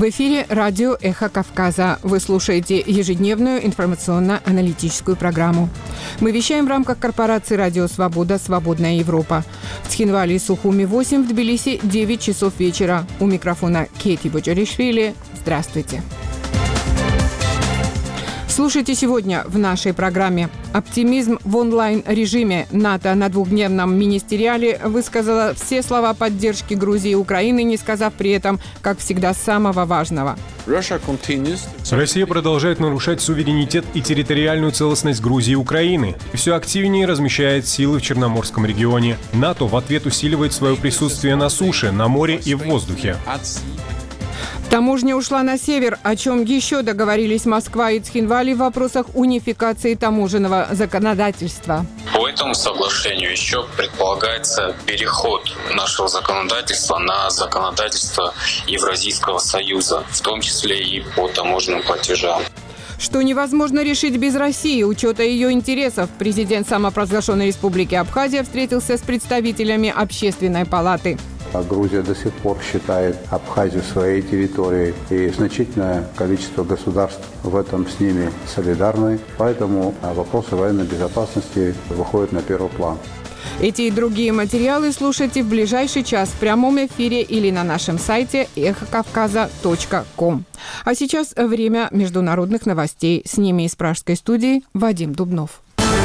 В эфире радио «Эхо Кавказа». Вы слушаете ежедневную информационно-аналитическую программу. Мы вещаем в рамках корпорации «Радио Свобода. Свободная Европа». В Цхинвале и Сухуми 8, в Тбилиси 9 часов вечера. У микрофона Кети Боджаришвили. Здравствуйте. Слушайте сегодня в нашей программе. Оптимизм в онлайн-режиме. НАТО на двухдневном министериале высказала все слова поддержки Грузии и Украины, не сказав при этом, как всегда, самого важного. Россия продолжает нарушать суверенитет и территориальную целостность Грузии и Украины. Все активнее размещает силы в Черноморском регионе. НАТО в ответ усиливает свое присутствие на суше, на море и в воздухе. Таможня ушла на север, о чем еще договорились Москва и Цхинвали в вопросах унификации таможенного законодательства. По этому соглашению еще предполагается переход нашего законодательства на законодательство Евразийского союза, в том числе и по таможенным платежам. Что невозможно решить без России, учета ее интересов. Президент самопровозглашенной республики Абхазия встретился с представителями Общественной палаты. Грузия до сих пор считает Абхазию своей территорией, и значительное количество государств в этом с ними солидарны. Поэтому вопросы военной безопасности выходят на первый план. Эти и другие материалы слушайте в ближайший час в прямом эфире или на нашем сайте эхокавказа.ком. А сейчас время международных новостей. С ними из пражской студии Вадим Дубнов.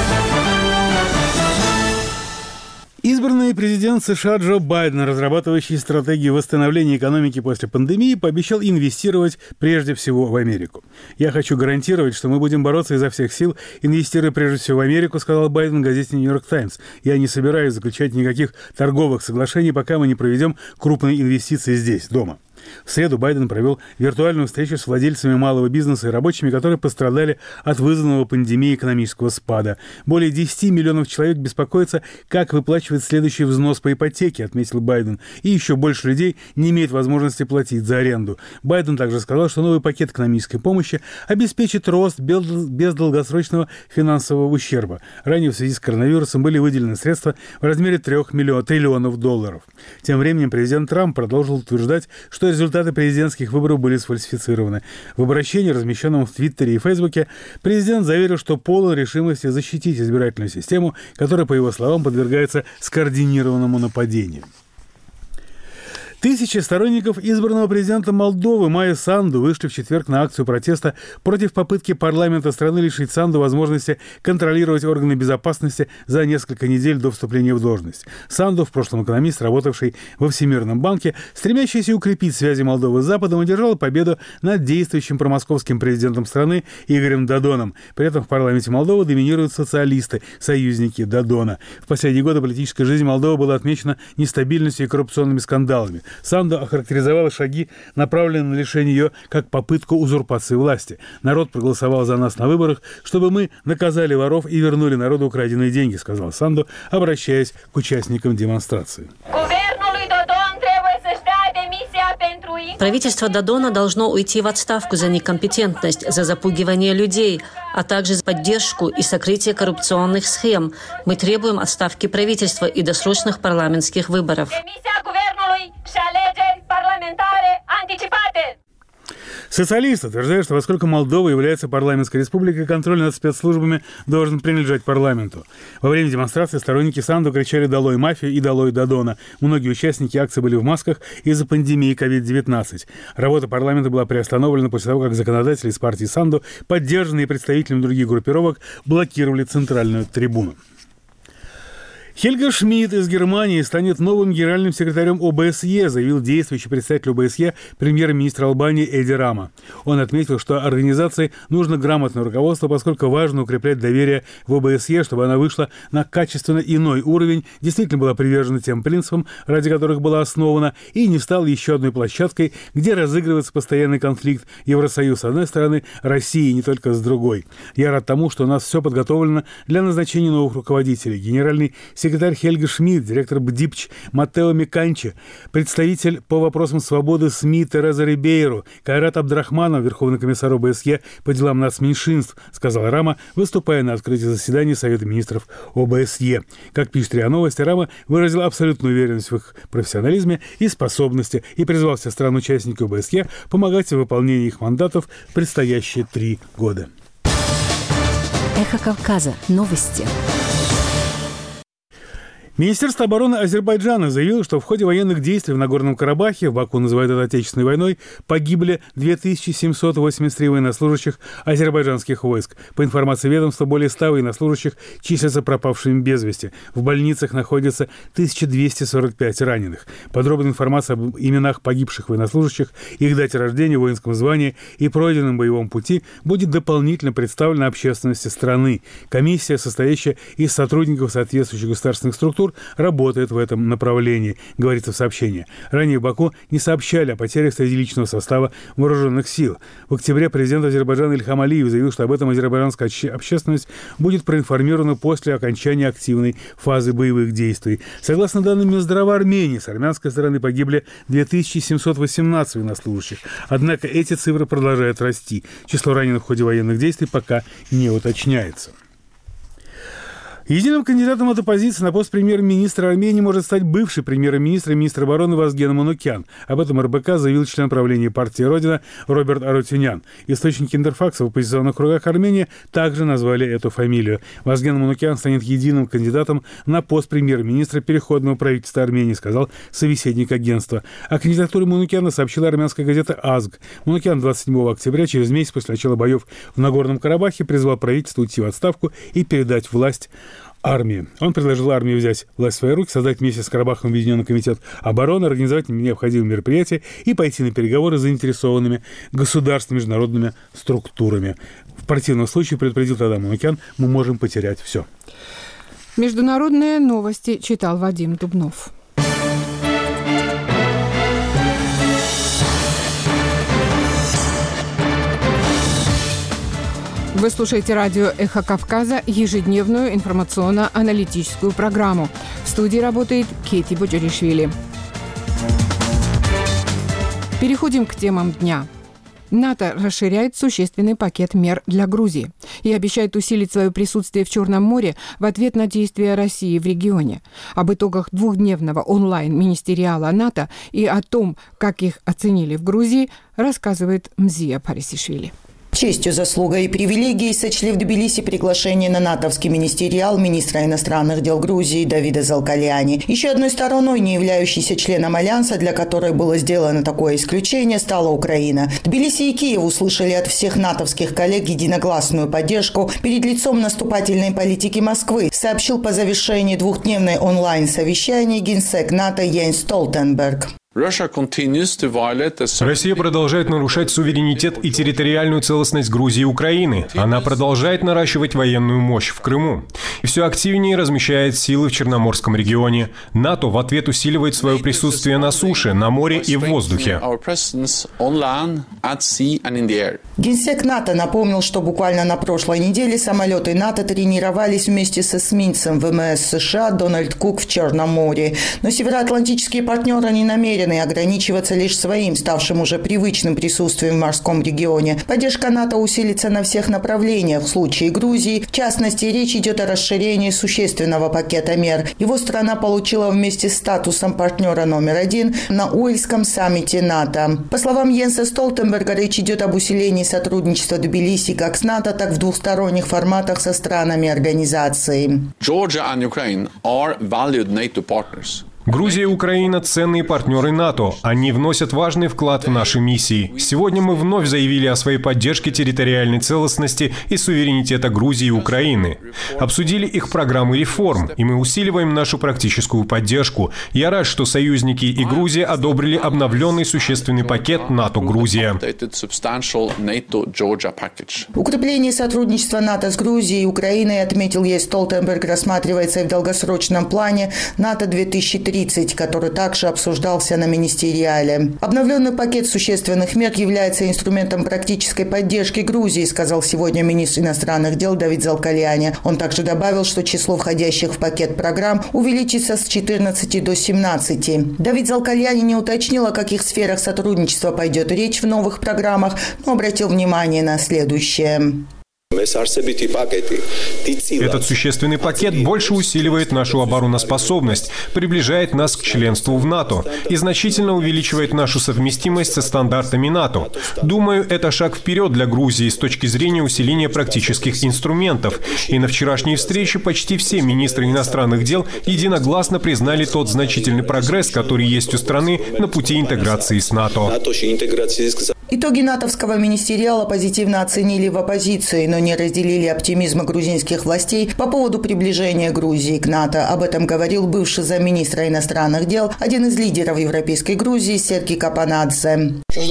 Избранный президент США Джо Байден, разрабатывающий стратегию восстановления экономики после пандемии, пообещал инвестировать прежде всего в Америку. «Я хочу гарантировать, что мы будем бороться изо всех сил, инвестируя прежде всего в Америку», сказал Байден газете «Нью-Йорк Таймс». «Я не собираюсь заключать никаких торговых соглашений, пока мы не проведем крупные инвестиции здесь, дома». В среду Байден провел виртуальную встречу с владельцами малого бизнеса и рабочими, которые пострадали от вызванного пандемией экономического спада. Более 10 миллионов человек беспокоятся, как выплачивать следующий взнос по ипотеке, отметил Байден. И еще больше людей не имеет возможности платить за аренду. Байден также сказал, что новый пакет экономической помощи обеспечит рост без долгосрочного финансового ущерба. Ранее в связи с коронавирусом были выделены средства в размере $3 триллионов. Тем временем президент Трамп продолжил утверждать, что результаты президентских выборов были сфальсифицированы. В обращении, размещенном в Твиттере и Фейсбуке, президент заверил, что полон решимости защитить избирательную систему, которая, по его словам, подвергается скоординированному нападению. Тысячи сторонников избранного президента Молдовы Майи Санду вышли в четверг на акцию протеста против попытки парламента страны лишить Санду возможности контролировать органы безопасности за несколько недель до вступления в должность. Санду, в прошлом экономист, работавший во Всемирном банке, стремящийся укрепить связи Молдовы с Западом, одержал победу над действующим промосковским президентом страны Игорем Додоном. При этом в парламенте Молдовы доминируют социалисты, союзники Додона. В последние годы политическая жизнь Молдовы была отмечена нестабильностью и коррупционными скандалами. Санду охарактеризовала шаги, направленные на лишение ее, как попытку узурпации власти. «Народ проголосовал за нас на выборах, чтобы мы наказали воров и вернули народу украденные деньги», сказал Санду, обращаясь к участникам демонстрации. Правительство Додона должно уйти в отставку за некомпетентность, за запугивание людей, а также за поддержку и сокрытие коррупционных схем. Мы требуем отставки правительства и досрочных парламентских выборов. Социалисты утверждают, что поскольку Молдова является парламентской республикой, контроль над спецслужбами должен принадлежать парламенту. Во время демонстрации сторонники Санду кричали «Долой мафию» и «Долой Додона». Многие участники акции были в масках из-за пандемии COVID-19. Работа парламента была приостановлена после того, как законодатели из партии Санду, поддержанные представителями других группировок, блокировали центральную трибуну. Хельга Шмидт из Германии станет новым генеральным секретарем ОБСЕ, заявил действующий представитель ОБСЕ премьер-министр Албании Эди Рама. Он отметил, что организации нужно грамотное руководство, поскольку важно укреплять доверие в ОБСЕ, чтобы она вышла на качественно иной уровень, действительно была привержена тем принципам, ради которых была основана, и не стала еще одной площадкой, где разыгрывается постоянный конфликт Евросоюз с одной стороны, России не только с другой. Я рад тому, что у нас все подготовлено для назначения новых руководителей. Генеральный секретарь секретарь Хельга Шмидт, директор БДИПЧ Маттео Миканчи, представитель по вопросам свободы СМИ Тереза Рибейро, Кайрат Абдрахманов, верховный комиссар ОБСЕ по делам нацменьшинств, сказал Рама, выступая на открытии заседания Совета министров ОБСЕ. Как пишет РИА Новости, Рама выразил абсолютную уверенность в их профессионализме и способности и призвал все стран-участники ОБСЕ помогать в выполнении их мандатов в предстоящие 3 года. Эхо Кавказа. Новости. Министерство обороны Азербайджана заявило, что в ходе военных действий в Нагорном Карабахе, в Баку называют это Отечественной войной, погибли 2783 военнослужащих азербайджанских войск. По информации ведомства, более 100 военнослужащих числятся пропавшими без вести. В больницах находится 1245 раненых. Подробная информация об именах погибших военнослужащих, их дате рождения, воинском звании и пройденном боевом пути будет дополнительно представлена общественности страны. Комиссия, состоящая из сотрудников соответствующих государственных структур, работает в этом направлении, говорится в сообщении. Ранее в Баку не сообщали о потерях среди личного состава вооруженных сил. В октябре президент Азербайджана Ильхам Алиев заявил, что об этом азербайджанская общественность будет проинформирована после окончания активной фазы боевых действий. Согласно данным Минздрава Армении, с армянской стороны погибли 2718 военнослужащих. Однако эти цифры продолжают расти. Число раненых в ходе военных действий пока не уточняется. Единым кандидатом от оппозиции на пост премьер-министра Армении может стать бывший премьер-министр и министр обороны Вазген Манукян. Об этом РБК заявил член правления партии «Родина» Роберт Арутюнян. Источники Интерфакса в оппозиционных кругах Армении также назвали эту фамилию. Вазген Манукян станет единым кандидатом на пост премьер-министра переходного правительства Армении, сказал собеседник агентства. О кандидатуре Манукяна сообщила армянская газета «Азг». Манукян 27 октября, через месяц после начала боев в Нагорном Карабахе, призвал правительство уйти в отставку и передать власть армии. Он предложил армии взять власть в свои руки, создать вместе с Карабахом Объединенный комитет обороны, организовать необходимые мероприятия и пойти на переговоры с заинтересованными государственными международными структурами. В противном случае, предупредил тогда Манукян, мы можем потерять все. Международные новости читал Вадим Дубнов. Вы слушаете радио «Эхо Кавказа», ежедневную информационно-аналитическую программу. В студии работает Кети Боджаришвили. Переходим к темам дня. НАТО расширяет существенный пакет мер для Грузии и обещает усилить свое присутствие в Черном море в ответ на действия России в регионе. Об итогах двухдневного онлайн-министериала НАТО и о том, как их оценили в Грузии, рассказывает Мзия Парисишвили. Честью, заслугой и привилегией сочли в Тбилиси приглашение на натовский министериал министра иностранных дел Грузии Давида Залкаляни. Еще одной стороной, не являющейся членом Альянса, для которой было сделано такое исключение, стала Украина. Тбилиси и Киев услышали от всех натовских коллег единогласную поддержку перед лицом наступательной политики Москвы, сообщил по завершении двухдневной онлайн-совещания генсек НАТО Йенс Столтенберг. Россия продолжает нарушать суверенитет и территориальную целостность Грузии и Украины. Она продолжает наращивать военную мощь в Крыму. И все активнее размещает силы в Черноморском регионе. НАТО в ответ усиливает свое присутствие на суше, на море и в воздухе. Генсек НАТО напомнил, что буквально на прошлой неделе самолеты НАТО тренировались вместе с эсминцем ВМС США Дональд Кук в Черном море. Но североатлантические партнеры не намерены ограничиваться лишь своим, ставшим уже привычным присутствием в морском регионе. Поддержка НАТО усилится на всех направлениях. В случае Грузии, в частности, речь идет о расширении существенного пакета мер. Его страна получила вместе с статусом партнера номер 1 на Уэльском саммите НАТО. По словам Йенса Столтенберга, речь идет об усилении сотрудничества Тбилиси как с НАТО, так и в двухсторонних форматах со странами организации. Грузия и Украина – ценные партнеры НАТО. Они вносят важный вклад в наши миссии. Сегодня мы вновь заявили о своей поддержке территориальной целостности и суверенитета Грузии и Украины. Обсудили их программы реформ, и мы усиливаем нашу практическую поддержку. Я рад, что союзники и Грузия одобрили обновленный существенный пакет НАТО-Грузия. Укрепление сотрудничества НАТО с Грузией и Украиной, отметил Йенс Столтенберг, рассматривается и в долгосрочном плане НАТО 2030. 30, который также обсуждался на министериале. Обновленный пакет существенных мер является инструментом практической поддержки Грузии, сказал сегодня министр иностранных дел Давид Залкальяни. Он также добавил, что число входящих в пакет программ увеличится с 14 до 17. Давид Залкальяни не уточнил, о каких сферах сотрудничества пойдет речь в новых программах, но обратил внимание на следующее. Этот существенный пакет больше усиливает нашу обороноспособность, приближает нас к членству в НАТО и значительно увеличивает нашу совместимость со стандартами НАТО. Думаю, это шаг вперед для Грузии с точки зрения усиления практических инструментов. И на вчерашней встрече почти все министры иностранных дел единогласно признали тот значительный прогресс, который есть у страны на пути интеграции с НАТО. Итоги натовского министериала позитивно оценили в оппозиции, но не разделили оптимизма грузинских властей по поводу приближения Грузии к НАТО. Об этом говорил бывший замминистра иностранных дел, один из лидеров европейской Грузии Сергей Капанадзе.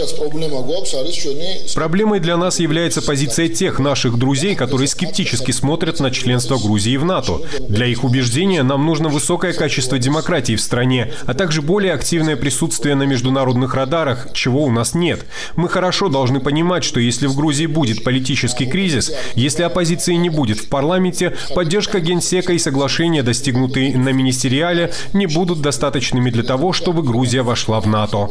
Проблемой для нас является позиция тех наших друзей, которые скептически смотрят на членство Грузии в НАТО. Для их убеждения нам нужно высокое качество демократии в стране, а также более активное присутствие на международных радарах, чего у нас нет. Мы хорошо должны понимать, что если в Грузии будет политический кризис, если оппозиции не будет в парламенте, поддержка Генсека и соглашения, достигнутые на министериале, не будут достаточными для того, чтобы Грузия вошла в НАТО.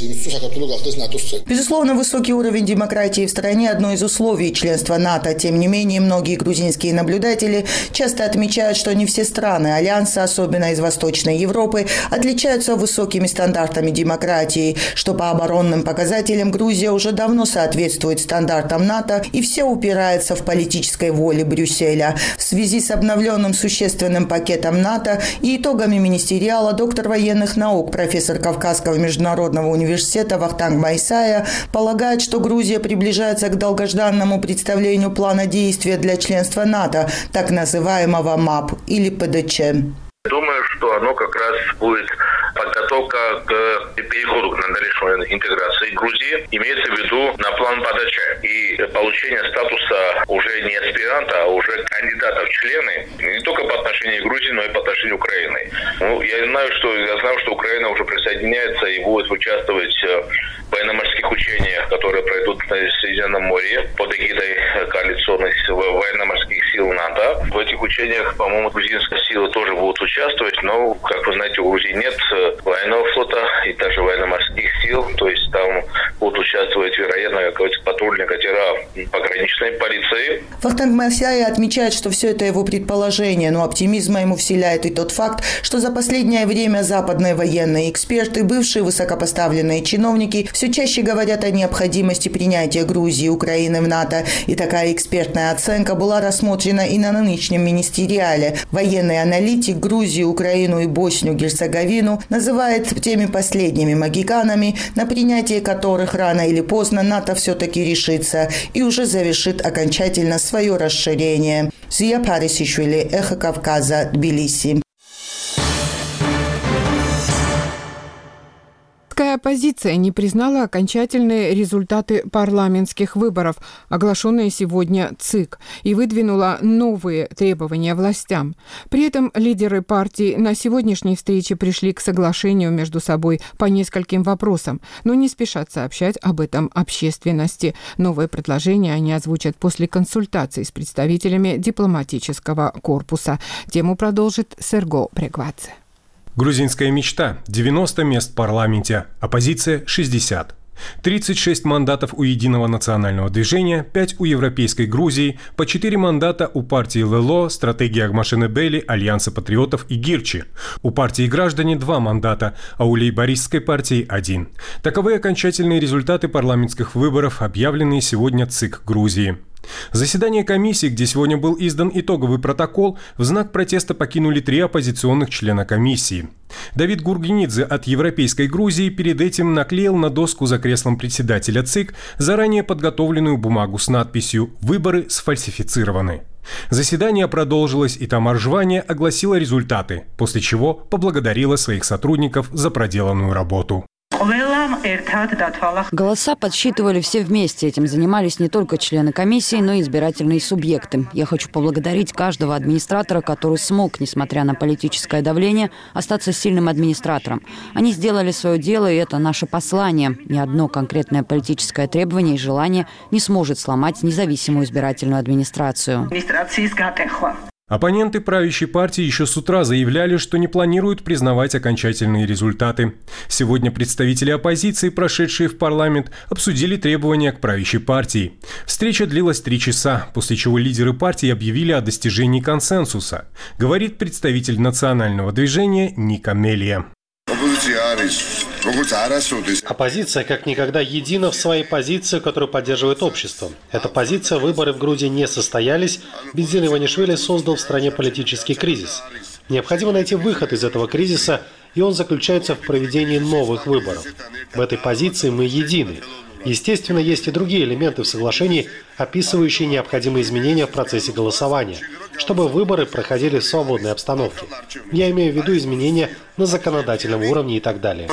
Безусловно, высокий уровень демократии в стране – одно из условий членства НАТО. Тем не менее, многие грузинские наблюдатели часто отмечают, что не все страны Альянса, особенно из Восточной Европы, отличаются высокими стандартами демократии, что по оборонным показателям Грузия уже давно соответствует стандартам НАТО, и все упирается в политической воле Брюсселя. В связи с обновленным существенным пакетом НАТО и итогами министериала доктор военных наук, профессор Кавказского международного университета Вахтанг Майсая полагает, что Грузия приближается к долгожданному представлению плана действия для членства НАТО, так называемого МАП или ПДЧ. Думаю, что оно как раз будет подготовка к переходу к дальнейшей интеграции Грузии. Имеется в виду на план подачи и получение статуса уже не аспиранта, а уже кандидата в члены не только по отношению к Грузии, но и по отношению к Украине. Я знаю, что Украина уже присоединяется и будет участвовать в военно-морских учениях, которые пройдут на Средиземном море под эгидой коалиционных военно-морских сил НАТО. В этих учениях, по-моему, грузинские силы тоже будут участвовать, но, как вы знаете, у Грузии нет военного флота и также военно-морских сил, то есть там будут участвовать, вероятно, какие-то патрульные катера пограничной полиции. Вахтанг Майсая отмечает, что все это его предположение, но оптимизма ему вселяет и тот факт, что за последнее время западные военные эксперты, бывшие высокопоставленные чиновники все чаще говорят о необходимости принятия Грузии и Украины в НАТО, и такая экспертная оценка была рассмотрена и на нынешнем министериале. Военный аналитик Грузию, Украину и Боснию-Герцеговину называет теми последними могиканами, на принятие которых рано или поздно НАТО все-таки решится и уже завершит окончательно свое расширение. Зия Парисишвили, Эхо Кавказа, Тбилиси. Оппозиция не признала окончательные результаты парламентских выборов, оглашенные сегодня ЦИК, и выдвинула новые требования властям. При этом лидеры партий на сегодняшней встрече пришли к соглашению между собой по нескольким вопросам, но не спешат сообщать об этом общественности. Новые предложения они озвучат после консультаций с представителями дипломатического корпуса. Тему продолжит Серго Прегвадзе. Грузинская мечта – 90 мест в парламенте, оппозиция – 60. 36 мандатов у Единого национального движения, 5 у Европейской Грузии, по 4 мандата у партии ЛЛО, стратегии Агмашенебели, Альянса патриотов и Гирчи. У партии «Граждане» 2 мандата, а у лейбористской партии 1. Таковы окончательные результаты парламентских выборов, объявленные сегодня ЦИК Грузии. Заседание комиссии, где сегодня был издан итоговый протокол, в знак протеста покинули 3 оппозиционных члена комиссии. Давид Гургенидзе от Европейской Грузии перед этим наклеил на доску за креслом председателя ЦИК заранее подготовленную бумагу с надписью «Выборы сфальсифицированы». Заседание продолжилось, и Тамар Жвания огласила результаты, после чего поблагодарила своих сотрудников за проделанную работу. Голоса подсчитывали все вместе. Этим занимались не только члены комиссии, но и избирательные субъекты. Я хочу поблагодарить каждого администратора, который смог, несмотря на политическое давление, остаться сильным администратором. Они сделали свое дело, и это наше послание. Ни одно конкретное политическое требование и желание не сможет сломать независимую избирательную администрацию. Оппоненты правящей партии еще с утра заявляли, что не планируют признавать окончательные результаты. Сегодня представители оппозиции, прошедшие в парламент, обсудили требования к правящей партии. Встреча длилась 3 часа, после чего лидеры партии объявили о достижении консенсуса, говорит представитель национального движения Ника Мелия. Оппозиция как никогда едина в своей позиции, которую поддерживает общество. Эта позиция: выборы в Грузии не состоялись, Бензин Иванишвили создал в стране политический кризис. Необходимо найти выход из этого кризиса, и он заключается в проведении новых выборов. В этой позиции мы едины. Естественно, есть и другие элементы в соглашении, описывающие необходимые изменения в процессе голосования, чтобы выборы проходили в свободной обстановке. Я имею в виду изменения на законодательном уровне и так далее.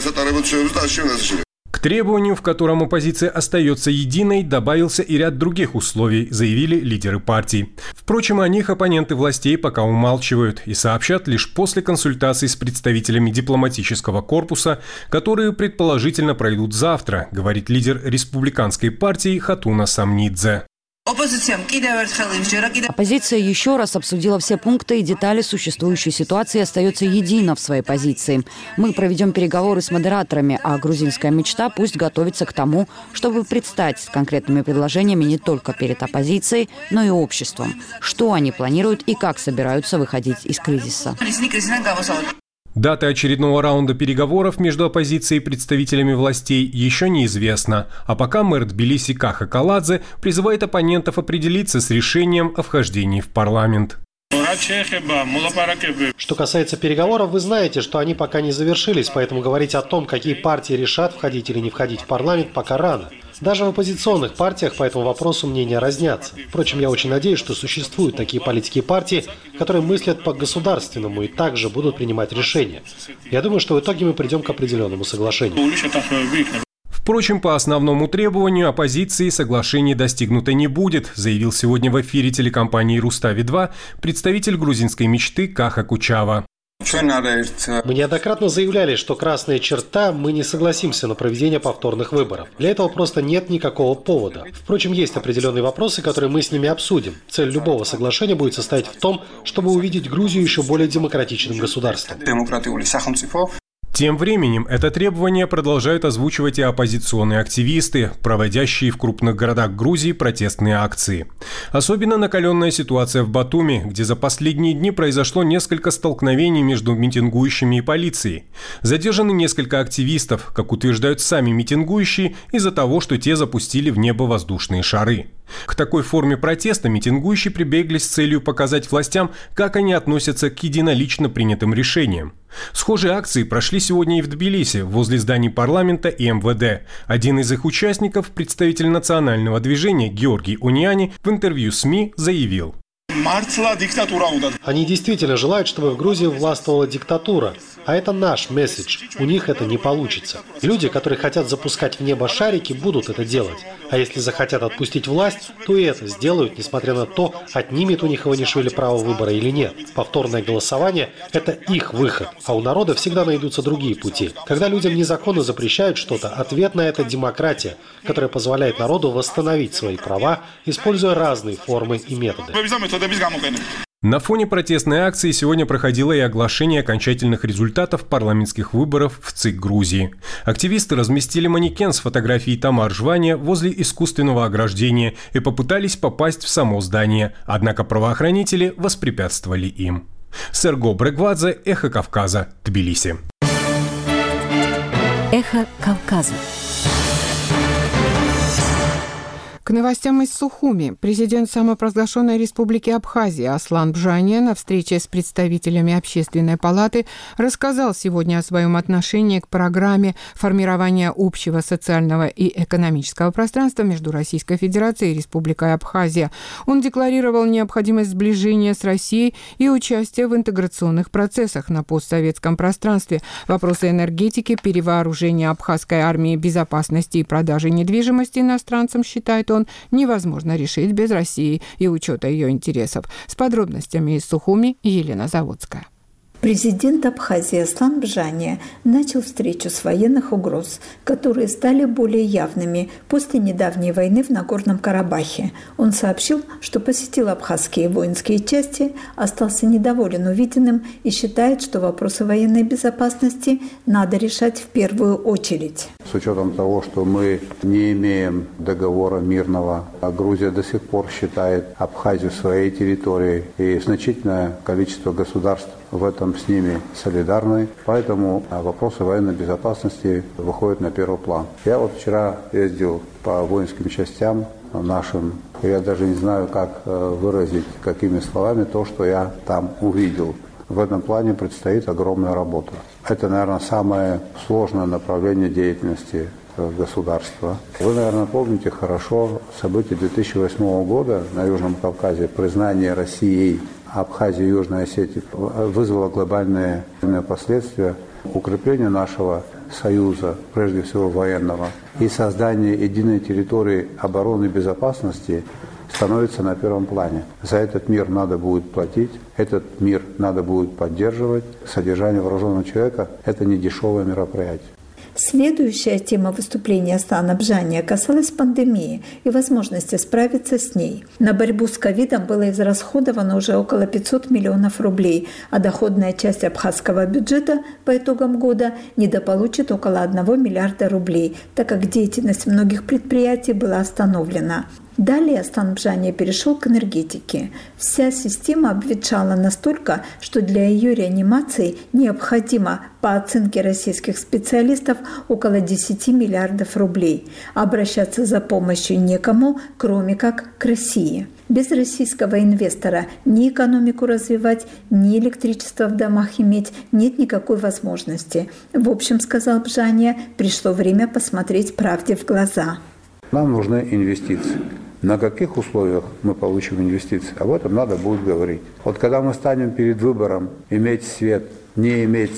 К требованию, в котором оппозиция остается единой, добавился и ряд других условий, заявили лидеры партий. Впрочем, о них оппоненты властей пока умалчивают и сообщат лишь после консультаций с представителями дипломатического корпуса, которые предположительно пройдут завтра, говорит лидер республиканской партии Хатуна Самнидзе. Оппозиция еще раз обсудила все пункты и детали существующей ситуации и остается едина в своей позиции. Мы проведем переговоры с модераторами, а грузинская мечта пусть готовится к тому, чтобы предстать с конкретными предложениями не только перед оппозицией, но и обществом. Что они планируют и как собираются выходить из кризиса. Дата очередного раунда переговоров между оппозицией и представителями властей еще неизвестна, а пока мэр Тбилиси Каха Каладзе призывает оппонентов определиться с решением о вхождении в парламент. Что касается переговоров, вы знаете, что они пока не завершились, поэтому говорить о том, какие партии решат, входить или не входить в парламент, пока рано. Даже в оппозиционных партиях по этому вопросу мнения разнятся. Впрочем, я очень надеюсь, что существуют такие политические партии, которые мыслят по-государственному и также будут принимать решения. Я думаю, что в итоге мы придем к определенному соглашению. Впрочем, по основному требованию оппозиции соглашение достигнуто не будет, заявил сегодня в эфире телекомпании «Рустави-2» представитель грузинской мечты Каха Кучава. Мы неоднократно заявляли, что красная черта – мы не согласимся на проведение повторных выборов. Для этого просто нет никакого повода. Впрочем, есть определенные вопросы, которые мы с ними обсудим. Цель любого соглашения будет состоять в том, чтобы увидеть Грузию еще более демократичным государством. Тем временем это требование продолжают озвучивать и оппозиционные активисты, проводящие в крупных городах Грузии протестные акции. Особенно накаленная ситуация в Батуми, где за последние дни произошло несколько столкновений между митингующими и полицией. Задержаны несколько активистов, как утверждают сами митингующие, из-за того, что те запустили в небо воздушные шары. К такой форме протеста митингующие прибегли с целью показать властям, как они относятся к единолично принятым решениям. Схожие акции прошли сегодня и в Тбилиси, возле зданий парламента и МВД. Один из их участников, представитель национального движения Георгий Униани, в интервью СМИ заявил: Они действительно желают, чтобы в Грузии властвовала диктатура. А это наш месседж. У них это не получится. Люди, которые хотят запускать в небо шарики, будут это делать. А если захотят отпустить власть, то и это сделают, несмотря на то, отнимет у них Иванишвили право выбора или нет. Повторное голосование – это их выход. А у народа всегда найдутся другие пути. Когда людям незаконно запрещают что-то, ответ на это – демократия, которая позволяет народу восстановить свои права, используя разные формы и методы. На фоне протестной акции сегодня проходило и оглашение окончательных результатов парламентских выборов в ЦИК Грузии. Активисты разместили манекен с фотографией Тамар Жвания возле искусственного ограждения и попытались попасть в само здание, однако правоохранители воспрепятствовали им. Серго Брегвадзе, Эхо Кавказа, Тбилиси. Эхо Кавказа. К новостям из Сухуми. Президент самопровозглашенной республики Абхазия Аслан Бжания на встрече с представителями Общественной палаты рассказал сегодня о своем отношении к программе формирования общего социального и экономического пространства между Российской Федерацией и Республикой Абхазия. Он декларировал необходимость сближения с Россией и участия в интеграционных процессах на постсоветском пространстве. Вопросы энергетики, перевооружения абхазской армии, безопасности и продажи недвижимости иностранцам, считает он, невозможно решить без России и учета ее интересов. С подробностями из Сухуми Елена Заводская. Президент Абхазии Аслан Бжания начал встречу с военных угроз, которые стали более явными после недавней войны в Нагорном Карабахе. Он сообщил, что посетил абхазские воинские части, остался недоволен увиденным и считает, что вопросы военной безопасности надо решать в первую очередь. С учетом того, что мы не имеем договора мирного, а Грузия до сих пор считает Абхазию своей территорией, и значительное количество государств в этом с ними солидарны, поэтому вопросы военной безопасности выходят на первый план. Я вот вчера ездил по воинским частям нашим, я даже не знаю, как выразить, какими словами то, что я там увидел. В этом плане предстоит огромная работа. Это, наверное, самое сложное направление деятельности государства. Вы, наверное, помните хорошо события 2008 года на Южном Кавказе, признание Россией Абхазии и Южной Осетии вызвало глобальные последствия. Укрепление нашего союза, прежде всего военного, и создание единой территории обороны и безопасности становится на первом плане. За этот мир надо будет платить, этот мир надо будет поддерживать. Содержание вооруженного человека – это не дешевое мероприятие. Следующая тема выступления Аслана Бжания касалась пандемии и возможности справиться с ней. На борьбу с ковидом было израсходовано уже около 500 миллионов рублей, а доходная часть абхазского бюджета по итогам года недополучит около 1 миллиарда рублей, так как деятельность многих предприятий была остановлена. Далее Аслан Бжания перешел к энергетике. Вся система обветшала настолько, что для ее реанимации необходимо, по оценке российских специалистов, около 10 миллиардов рублей. Обращаться за помощью некому, кроме как к России. Без российского инвестора ни экономику развивать, ни электричество в домах иметь нет никакой возможности. В общем, сказал Бжания, пришло время посмотреть правде в глаза. Нам нужны инвестиции. На каких условиях мы получим инвестиции, об этом надо будет говорить. Вот когда мы станем перед выбором иметь свет, не иметь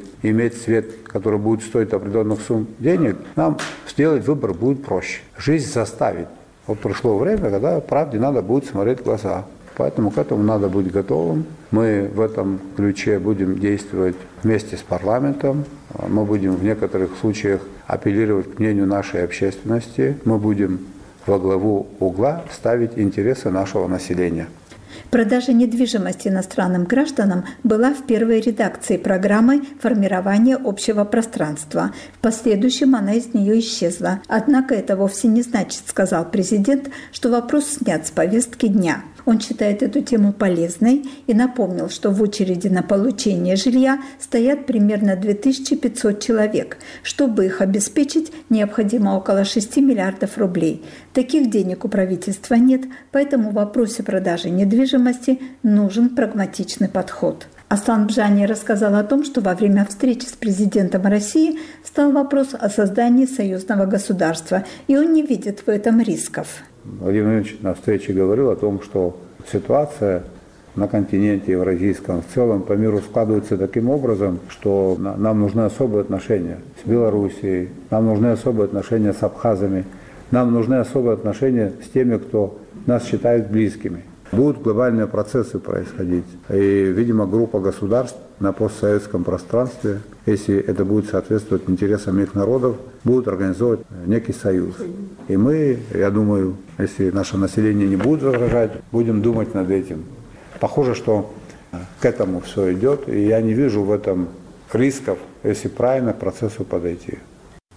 свет, который будет стоить определенных сумм денег, нам сделать выбор будет проще. Жизнь заставит. Вот пришло время, когда правде надо будет смотреть в глаза. Поэтому к этому надо быть готовым. Мы в этом ключе будем действовать вместе с парламентом. Мы будем в некоторых случаях апеллировать к мнению нашей общественности. Мы будем во главу угла ставить интересы нашего населения. Продажа недвижимости иностранным гражданам была в первой редакции программы формирования общего пространства. В последующем она из нее исчезла. Однако это вовсе не значит, сказал президент, что вопрос снят с повестки дня. Он считает эту тему полезной и напомнил, что в очереди на получение жилья стоят примерно 2500 человек. Чтобы их обеспечить, необходимо около 6 миллиардов рублей. Таких денег у правительства нет, поэтому в вопросе продажи недвижимости нужен прагматичный подход. Аслан Бжания рассказал о том, что во время встречи с президентом России встал вопрос о создании союзного государства, и он не видит в этом рисков. Владимир Владимирович на встрече говорил о том, что ситуация на континенте евразийском в целом по миру складывается таким образом, что нам нужны особые отношения с Белоруссией, нам нужны особые отношения с абхазами, нам нужны особые отношения с теми, кто нас считает близкими. Будут глобальные процессы происходить. И, видимо, группа государств на постсоветском пространстве, если это будет соответствовать интересам их народов, будут организовывать некий союз. И мы, я думаю, если наше население не будет возражать, будем думать над этим. Похоже, что к этому все идет, и я не вижу в этом рисков, если правильно к процессу подойти.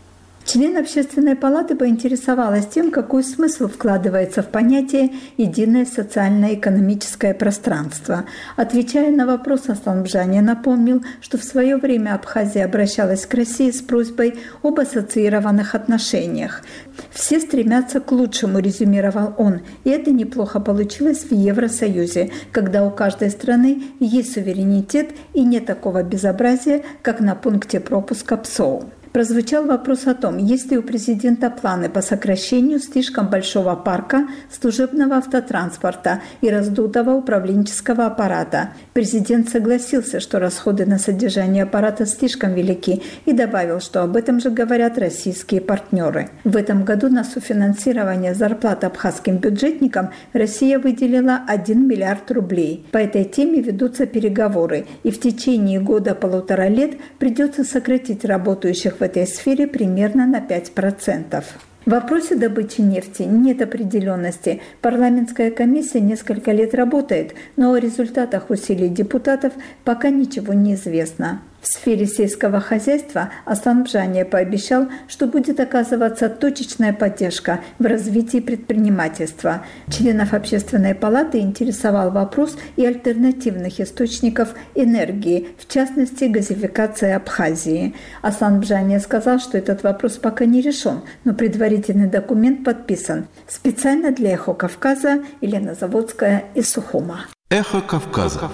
Член Общественной палаты поинтересовалась тем, какой смысл вкладывается в понятие «единое социально-экономическое пространство». Отвечая на вопрос, Асланбжания напомнил, что в свое время Абхазия обращалась к России с просьбой об ассоциированных отношениях. «Все стремятся к лучшему», резюмировал он, и это неплохо получилось в Евросоюзе, когда у каждой страны есть суверенитет и нет такого безобразия, как на пункте пропуска ПСОУ. Прозвучал вопрос о том, есть ли у президента планы по сокращению слишком большого парка служебного автотранспорта и раздутого управленческого аппарата. Президент согласился, что расходы на содержание аппарата слишком велики, и добавил, что об этом же говорят российские партнеры. В этом году на софинансирование зарплат абхазским бюджетникам Россия выделила 1 миллиард рублей. По этой теме ведутся переговоры, и в течение года-полутора лет придется сократить работающих в этой сфере примерно на 5%. В вопросе добычи нефти нет определенности. Парламентская комиссия несколько лет работает, но о результатах усилий депутатов пока ничего не известно. В сфере сельского хозяйства Асланбжания пообещал, что будет оказываться точечная поддержка в развитии предпринимательства. Членов Общественной палаты интересовал вопрос и альтернативных источников энергии, в частности газификации Абхазии. Асланбжания сказал, что этот вопрос пока не решен, но предварительный документ подписан. Специально для «Эхо Кавказа» Елена Заводская из Сухума. Эхо Кавказа.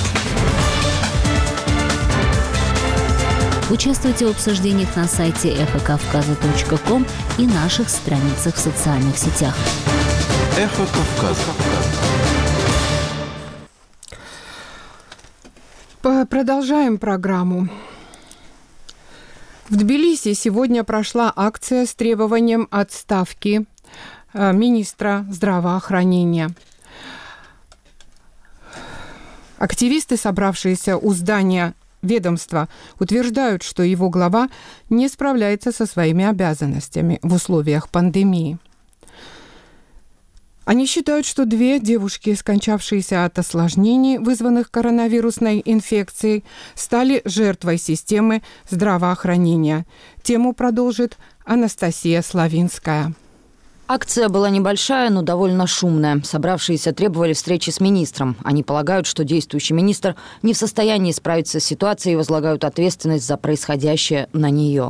Участвуйте в обсуждениях на сайте эхокавказа.ком и наших страницах в социальных сетях. Эхо Кавказа. Продолжаем программу. В Тбилиси сегодня прошла акция с требованием отставки министра здравоохранения. Активисты, собравшиеся у здания ведомства, утверждают, что его глава не справляется со своими обязанностями в условиях пандемии. Они считают, что 2 девушки, скончавшиеся от осложнений, вызванных коронавирусной инфекцией, стали жертвой системы здравоохранения. Тему продолжит Анастасия Славинская. Акция была небольшая, но довольно шумная. Собравшиеся требовали встречи с министром. Они полагают, что действующий министр не в состоянии справиться с ситуацией и возлагают ответственность за происходящее на нее.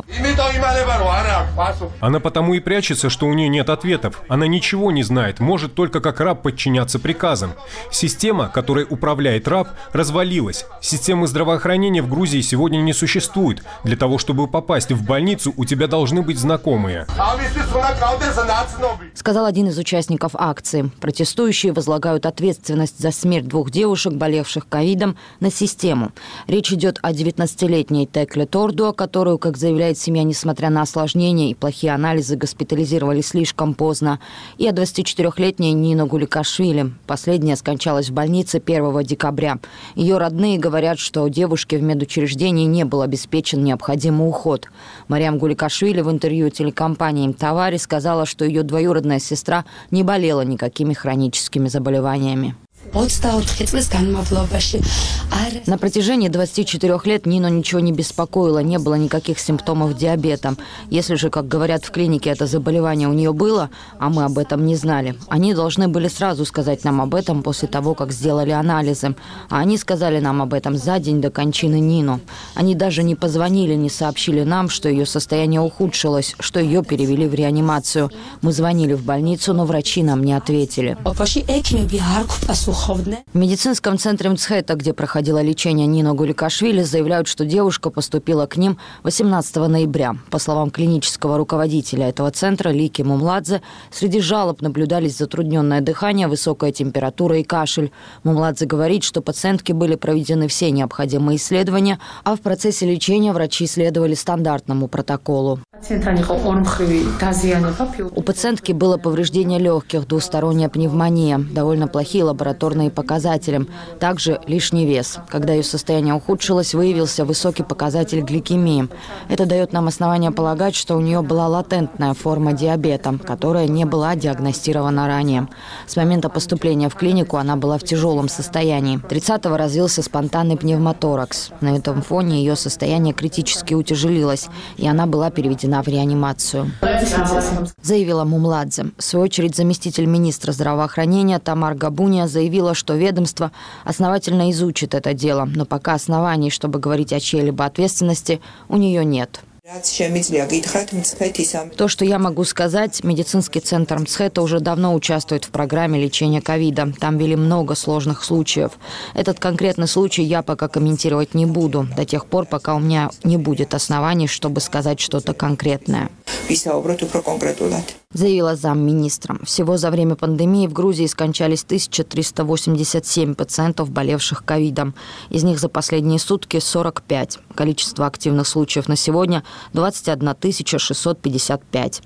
Она потому и прячется, что у нее нет ответов. Она ничего не знает, может только как раб подчиняться приказам. Система, которой управляет раб, развалилась. Системы здравоохранения в Грузии сегодня не существует. Для того, чтобы попасть в больницу, у тебя должны быть знакомые. Сказал один из участников акции. Протестующие возлагают ответственность за смерть 2 девушек, болевших ковидом, на систему. Речь идет о 19-летней Текле Тордуа, которую, как заявляет семья, несмотря на осложнения и плохие анализы, госпитализировали слишком поздно, и о 24-летней Нино Гуликашвили. Последняя скончалась в больнице 1 декабря. Ее родные говорят, что у девушки в медучреждении не был обеспечен необходимый уход. Мариам Гуликашвили в интервью телекомпании «Тавари» сказала, что ее двоюродная сестра не болела никакими хроническими заболеваниями. На протяжении 24 лет Нину ничего не беспокоило, не было никаких симптомов диабета. Если же, как говорят в клинике, это заболевание у нее было, а мы об этом не знали, они должны были сразу сказать нам об этом после того, как сделали анализы. А они сказали нам об этом за день до кончины Нину. Они даже не позвонили, не сообщили нам, что ее состояние ухудшилось, что ее перевели в реанимацию. Мы звонили в больницу, но врачи нам не ответили. В медицинском центре Мцхета, где проходило лечение Нино Гуликашвили, заявляют, что девушка поступила к ним 18 ноября. По словам клинического руководителя этого центра Лики Мумладзе, среди жалоб наблюдались затрудненное дыхание, высокая температура и кашель. Мумладзе говорит, что пациентке были проведены все необходимые исследования, а в процессе лечения врачи следовали стандартному протоколу. У пациентки было повреждение легких, двусторонняя пневмония, довольно плохие лабораторные показатели, также лишний вес. Когда ее состояние ухудшилось, выявился высокий показатель гликемии. Это дает нам основание полагать, что у нее была латентная форма диабета, которая не была диагностирована ранее. С момента поступления в клинику она была в тяжелом состоянии. 30-го развился спонтанный пневмоторакс. На этом фоне ее состояние критически утяжелилось, и она была переведена переведена в реанимацию, заявила Мумладзе. В свою очередь, заместитель министра здравоохранения Тамар Габуния заявила, что ведомство основательно изучит это дело, но пока оснований, чтобы говорить о чьей-либо ответственности, у нее нет. То, что я могу сказать, медицинский центр МЦХЭТа уже давно участвует в программе лечения ковида. Там вели много сложных случаев. Этот конкретный случай я пока комментировать не буду, до тех пор, пока у меня не будет оснований, чтобы сказать что-то конкретное, заявила замминистра. Всего за время пандемии в Грузии скончались 1387 пациентов, болевших ковидом. Из них за последние сутки 45. Количество активных случаев на сегодня – 21 655.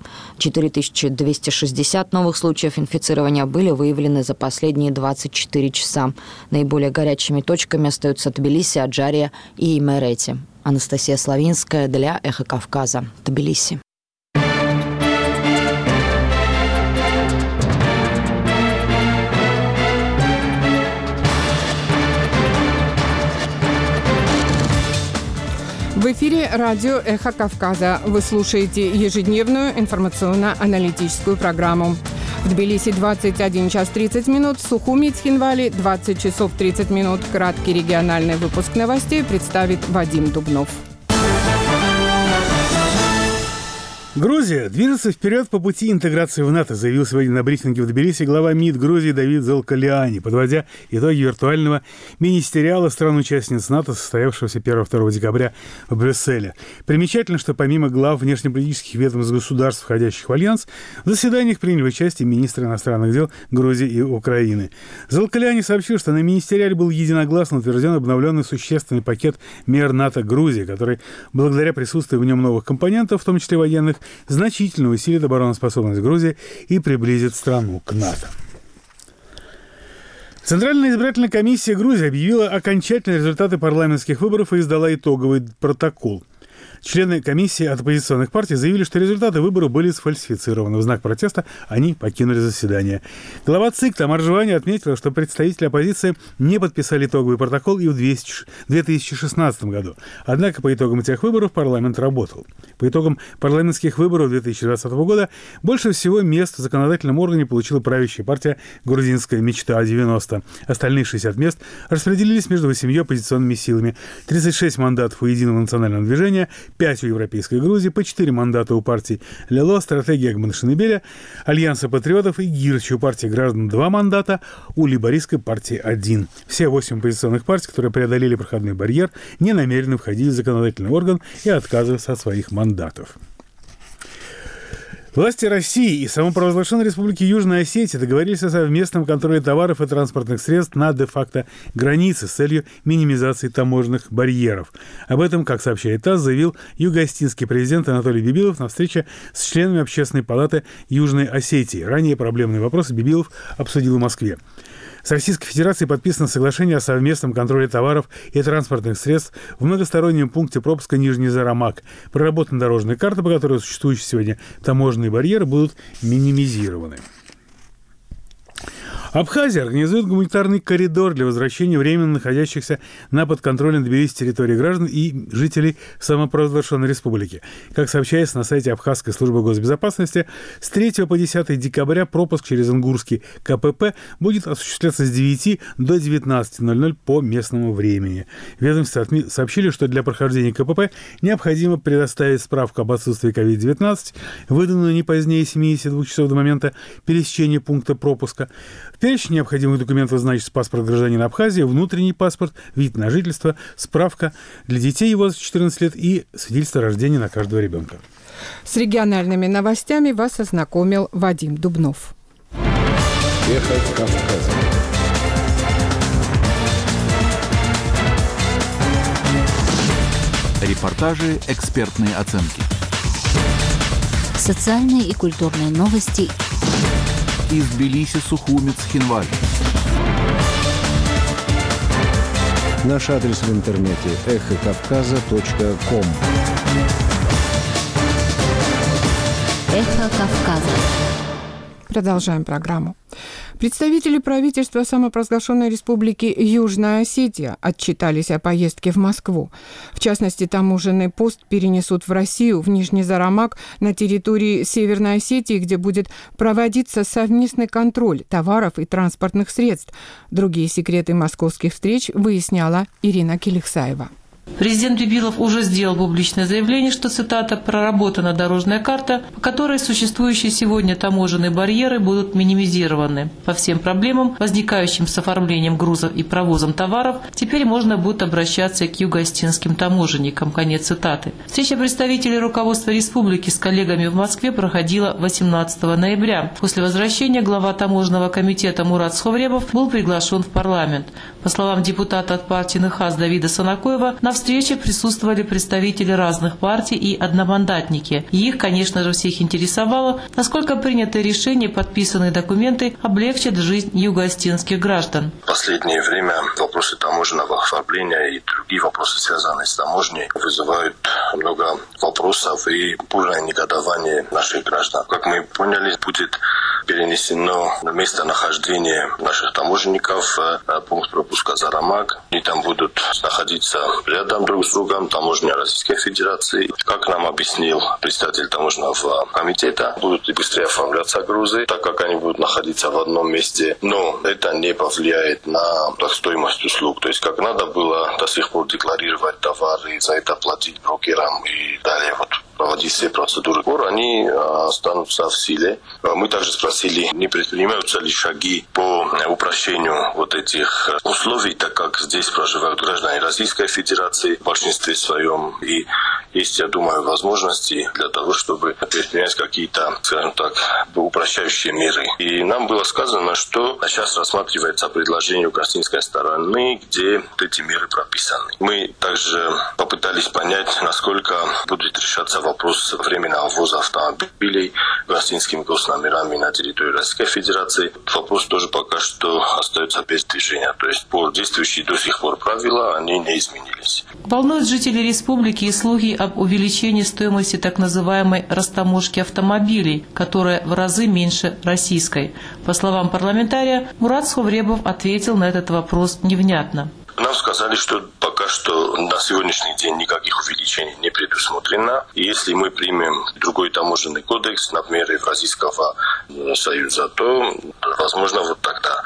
4260 новых случаев инфицирования были выявлены за последние 24 часа. Наиболее горячими точками остаются Тбилиси, Аджария и Имерети. Анастасия Славинская для «Эхо Кавказа», Тбилиси. В эфире радио «Эхо Кавказа». Вы слушаете ежедневную информационно-аналитическую программу. В Тбилиси 21 час 30 минут, в Сухуми и Цхинвали 20 часов 30 минут. Краткий региональный выпуск новостей представит Вадим Дубнов. Грузия движется вперед по пути интеграции в НАТО, заявил сегодня на брифинге в Тбилиси глава МИД Грузии Давид Залкалиани, подводя итоги виртуального министериала стран-участниц НАТО, состоявшегося 1-2 декабря в Брюсселе. Примечательно, что помимо глав внешнеполитических ведомств государств, входящих в альянс, в заседаниях приняли участие министры иностранных дел Грузии и Украины. Залкалиани сообщил, что на министериале был единогласно утвержден обновленный существенный пакет мер НАТО Грузии, который, благодаря присутствию в нем новых компонентов, в том числе военных, значительно усилит обороноспособность Грузии и приблизит страну к НАТО. Центральная избирательная комиссия Грузии объявила окончательные результаты парламентских выборов и издала итоговый протокол. Члены комиссии от оппозиционных партий заявили, что результаты выборов были сфальсифицированы. В знак протеста они покинули заседание. Глава ЦИК Тамар Жвани отметила, что представители оппозиции не подписали итоговый протокол и в 2016 году. Однако по итогам этих выборов парламент работал. По итогам парламентских выборов 2020 года больше всего мест в законодательном органе получила правящая партия «Грузинская мечта» 90. Остальные 60 мест распределились между 8 оппозиционными силами. 36 мандатов у Единого национального движения, 5 у Европейской Грузии, по 4 мандата у партий Лело, Стратегия Агманшинебеля, Альянса патриотов и Гирчи, у партии граждан 2 мандата, у Лейбористской партии 1. Все 8 оппозиционных партий, которые преодолели проходной барьер, не намерены входить в законодательный орган и отказываться от своих мандатов. Власти России и самопровозглашенной Республики Южная Осетия договорились о совместном контроле товаров и транспортных средств на де-факто границе с целью минимизации таможенных барьеров. Об этом, как сообщает ТАСС, заявил юго-осетинский президент Анатолий Бибилов на встрече с членами Общественной палаты Южной Осетии. Ранее проблемные вопросы Бибилов обсудил в Москве. С Российской Федерацией подписано соглашение о совместном контроле товаров и транспортных средств в многостороннем пункте пропуска Нижний Зарамак. Проработана дорожная карта, по которой существующие сегодня таможенные барьеры будут минимизированы. Абхазия организует гуманитарный коридор для возвращения временно находящихся на подконтрольной Тбилиси территории граждан и жителей самопровозглашенной республики. Как сообщается на сайте Абхазской службы госбезопасности, с 3 по 10 декабря пропуск через Ингурский КПП будет осуществляться с 9 до 19:00 по местному времени. Ведомства сообщили, что для прохождения КПП необходимо предоставить справку об отсутствии COVID-19, выданную не позднее 72 часов до момента пересечения пункта пропуска. В перечень необходимых документов значится паспорт гражданина Абхазии, внутренний паспорт, вид на жительство, справка для детей возраста 14 лет и свидетельство о рождении на каждого ребенка. С региональными новостями вас ознакомил Вадим Дубнов. Эхо Кавказа. Репортажи, экспертные оценки. Социальные и культурные новости. Из Тбилиси, Сухуми, Цхинвали. Наш адрес в интернете эхокавказа.ком. Эхо Кавказа. Продолжаем программу. Представители правительства самопровозглашенной республики Южная Осетия отчитались о поездке в Москву. В частности, таможенный пост перенесут в Россию, в Нижний Зарамак, на территории Северной Осетии, где будет проводиться совместный контроль товаров и транспортных средств. Другие секреты московских встреч выясняла Ирина Келихсаева. Президент Бибилов уже сделал публичное заявление, что, цитата, «проработана дорожная карта, по которой существующие сегодня таможенные барьеры будут минимизированы. По всем проблемам, возникающим с оформлением грузов и провозом товаров, теперь можно будет обращаться к юго-осетинским таможенникам». Конец цитаты. Встреча представителей руководства республики с коллегами в Москве проходила 18 ноября. После возвращения глава таможенного комитета Мурат Сховребов был приглашен в парламент. По словам депутата от партии НХАС Давида Санакоева, на встрече присутствовали представители разных партий и одномандатники. И их, конечно же, всех интересовало, насколько принятые решения и подписанные документы облегчат жизнь юго-осетинских граждан. В последнее время вопросы таможенного оформления и другие вопросы, связанные с таможней, вызывают много вопросов и полное негодование наших граждан. Как мы поняли, будет перенесено местонахождение наших таможенников, пункт пропуска Зарамак, и там будут находиться рядом друг с другом таможня Российской Федерации. Как нам объяснил представитель таможенного комитета, будут и быстрее оформляться грузы, так как они будут находиться в одном месте, но это не повлияет на стоимость услуг. То есть как надо было до сих пор декларировать товары, за это платить брокерам и далее проводить все процедуры, они останутся в силе. Мы также спросили, не предпринимаются ли шаги по упрощению этих условий, так как здесь проживают граждане Российской Федерации в большинстве своем. И есть, я думаю, возможности для того, чтобы предпринять какие-то, скажем так, упрощающие меры. И нам было сказано, что сейчас рассматривается предложение украинской стороны, где эти меры прописаны. Мы также попытались понять, насколько будет решаться вопрос временного ввоза автомобилей гостинскими госномерами на территории Российской Федерации. Вопрос тоже пока что остается без движения. То есть действующие до сих пор правила, они не изменились. Волнуют жителей республики и слухи об увеличении стоимости так называемой растаможки автомобилей, которая в разы меньше российской. По словам парламентария, Мурат Сховребов ответил на этот вопрос невнятно. Нам сказали, что пока что на сегодняшний день никаких увеличений не предусмотрено. И если мы примем другой таможенный кодекс, например, Евразийского союза, то, возможно, тогда.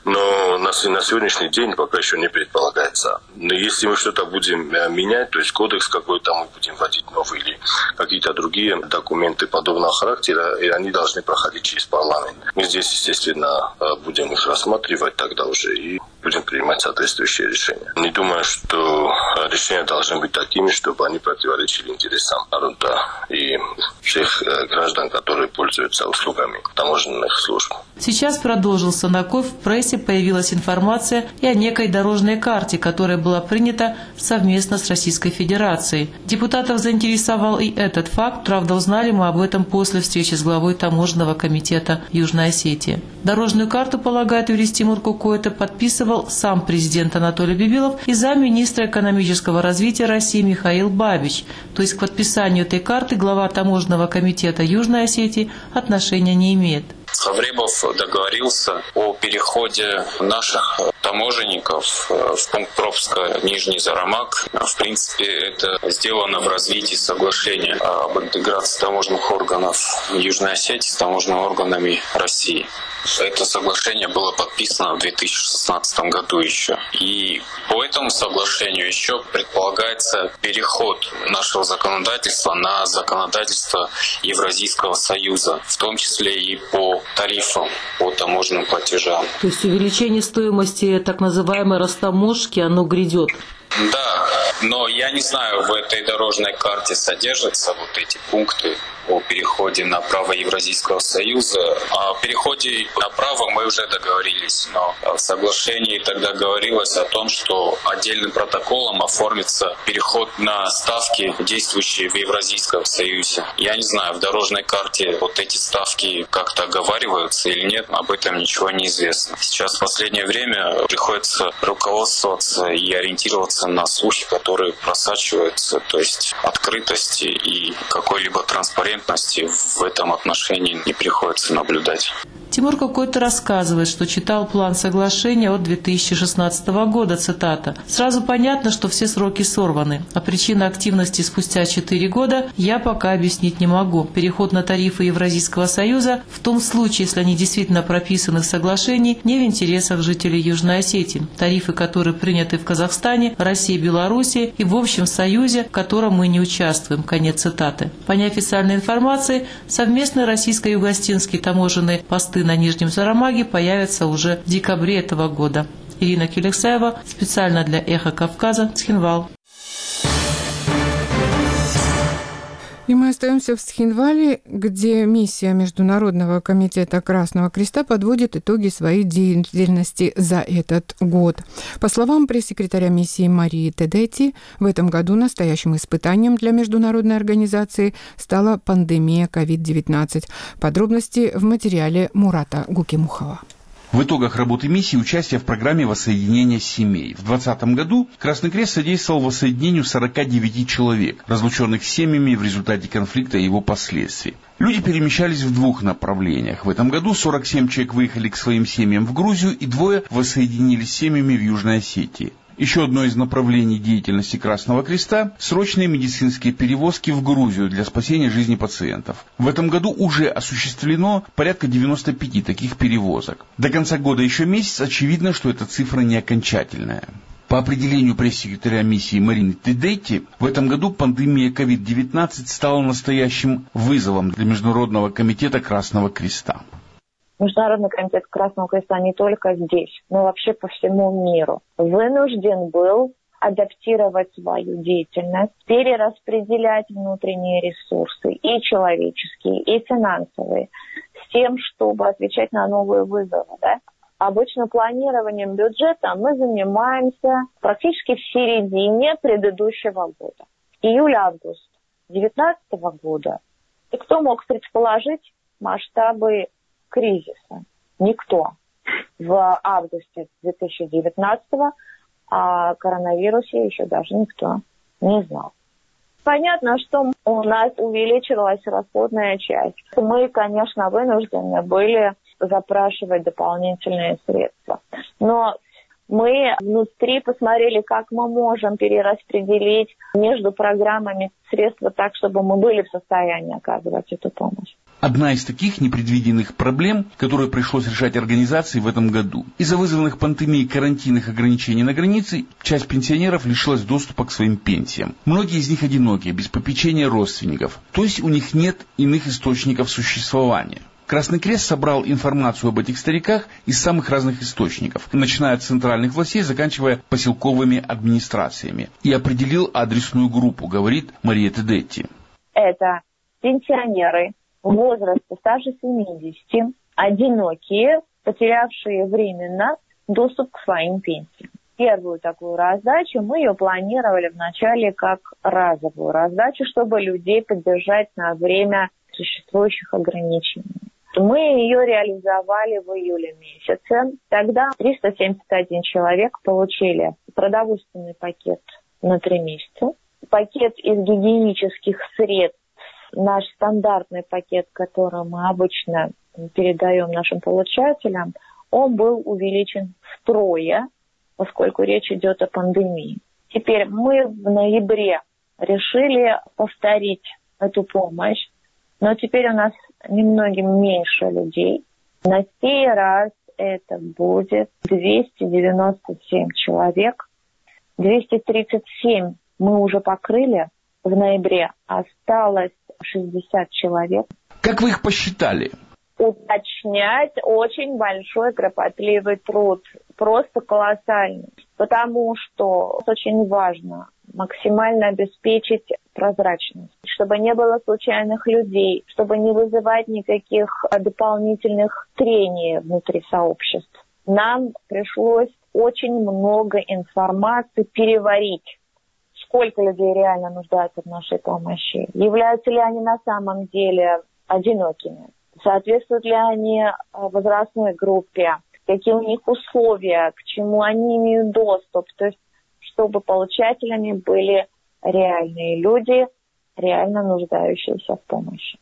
Но на сегодняшний день пока еще не предполагается. Но если мы что-то будем менять, то есть кодекс какой-то мы будем вводить новый или какие-то другие документы подобного характера, и они должны проходить через парламент. Мы здесь, естественно, будем их рассматривать тогда уже и будем принимать соответствующие решения. Не думаю, что решения должны быть такими, чтобы они противоречили интересам народа и всех граждан, которые пользуются услугами таможенных служб. Сейчас, продолжил Санакоев, в прессе появилась информация и о некой дорожной карте, которая была принята совместно с Российской Федерацией. Депутатов заинтересовал и этот факт, правда, узнали мы об этом после встречи с главой таможенного комитета Южной Осетии. Дорожную карту, полагает юрист Тимур Кукоета, подписывал сам президент Анатолий Бибилов и замминистра экономического развития России Михаил Бабич. То есть к подписанию этой карты глава таможенного комитета Южной Осетии отношения не имеет. Сховребов договорился о переходе наших таможенников в пункт пропуска Нижний Зарамак. В принципе, это сделано в развитии соглашения об интеграции таможенных органов Южной Осетии с таможенными органами России. Это соглашение было подписано в 2016 году еще. И по этому соглашению еще предполагается переход нашего законодательства на законодательство Евразийского союза, в том числе и по тарифам, по таможенным платежам. То есть увеличение стоимости так называемой растаможки, оно грядет? Да, но я не знаю, в этой дорожной карте содержатся эти пункты о переходе на право Евразийского союза. О переходе на право мы уже договорились, но в соглашении тогда говорилось о том, что отдельным протоколом оформится переход на ставки, действующие в Евразийском союзе. Я не знаю, в дорожной карте эти ставки как-то оговариваются или нет, об этом ничего не известно. Сейчас в последнее время приходится руководствоваться и ориентироваться на слухи, которые просачиваются, то есть открытости и какой-либо транспарентности в этом отношении не приходится наблюдать. Тимур какой-то рассказывает, что читал план соглашения от 2016 года, цитата. «Сразу понятно, что все сроки сорваны, а причина активности спустя 4 года я пока объяснить не могу. Переход на тарифы Евразийского союза в том случае, если они действительно прописаны в соглашении, не в интересах жителей Южной Осетии. Тарифы, которые приняты в Казахстане, России, Беларуси и в общем союзе, в котором мы не участвуем». Конец цитаты. По неофициальной информации, совместные российско-югостинские таможенные посты на Нижнем Зарамаге появятся уже в декабре этого года. Ирина Келексаева, специально для «Эхо Кавказа», Цхинвал. И мы остаемся в Цхинвале, где миссия Международного комитета Красного Креста подводит итоги своей деятельности за этот год. По словам пресс-секретаря миссии Марии Тедети, в этом году настоящим испытанием для международной организации стала пандемия COVID-19. Подробности в материале Мурата Гукимухова. В итогах работы миссии участие в программе воссоединения семей. В 2020 году Красный Крест содействовал воссоединению 49 человек, разлученных семьями в результате конфликта и его последствий. Люди перемещались в 2 направлениях. В этом году 47 человек выехали к своим семьям в Грузию и 2 воссоединились с семьями в Южной Осетии. Еще одно из направлений деятельности Красного Креста – срочные медицинские перевозки в Грузию для спасения жизни пациентов. В этом году уже осуществлено порядка 95 таких перевозок. До конца года еще месяц, очевидно, что эта цифра не окончательная. По определению пресс-секретаря миссии Марины Тедети, в этом году пандемия COVID-19 стала настоящим вызовом для Международного комитета Красного Креста. Международный комитет Красного Креста не только здесь, но вообще по всему миру вынужден был адаптировать свою деятельность, перераспределять внутренние ресурсы, и человеческие, и финансовые, с тем, чтобы отвечать на новые вызовы. Да? Обычно планированием бюджета мы занимаемся практически в середине предыдущего года. Июль-август 2019 года. И кто мог предположить масштабы кризиса? Никто. В августе 2019 о коронавирусе еще даже никто не знал. Понятно, что у нас увеличилась расходная часть. Мы, конечно, вынуждены были запрашивать дополнительные средства. Но мы внутри посмотрели, как мы можем перераспределить между программами средства так, чтобы мы были в состоянии оказывать эту помощь. Одна из таких непредвиденных проблем, которые пришлось решать организации в этом году. Из-за вызванных пандемией карантинных ограничений на границе, часть пенсионеров лишилась доступа к своим пенсиям. Многие из них одинокие, без попечения родственников. То есть у них нет иных источников существования. Красный Крест собрал информацию об этих стариках из самых разных источников, начиная от центральных властей, заканчивая поселковыми администрациями, и определил адресную группу, говорит Мария Тедети. Это пенсионеры возраста старше 70, одинокие, потерявшие временно доступ к своим пенсиям. Первую такую раздачу мы ее планировали вначале как разовую раздачу, чтобы людей поддержать на время существующих ограничений. Мы ее реализовали в июле месяце. Тогда 371 человек получили продовольственный пакет на 3 месяца, пакет из гигиенических средств, наш стандартный пакет, который мы обычно передаем нашим получателям, он был увеличен втрое, поскольку речь идет о пандемии. Теперь мы в ноябре решили повторить эту помощь, но теперь у нас немногим меньше людей. На сей раз это будет 297 человек. 237 мы уже покрыли в ноябре, осталось 60 человек. Как вы их посчитали? Уточнять очень большой кропотливый труд, просто колоссальный, потому что очень важно максимально обеспечить прозрачность, чтобы не было случайных людей, чтобы не вызывать никаких дополнительных трений внутри сообществ. Нам пришлось очень много информации переварить. Сколько людей реально нуждаются в нашей помощи? Являются ли они на самом деле одинокими? Соответствуют ли они возрастной группе? Какие у них условия? К чему они имеют доступ? То есть, чтобы получателями были реальные люди, реально нуждающиеся в помощи.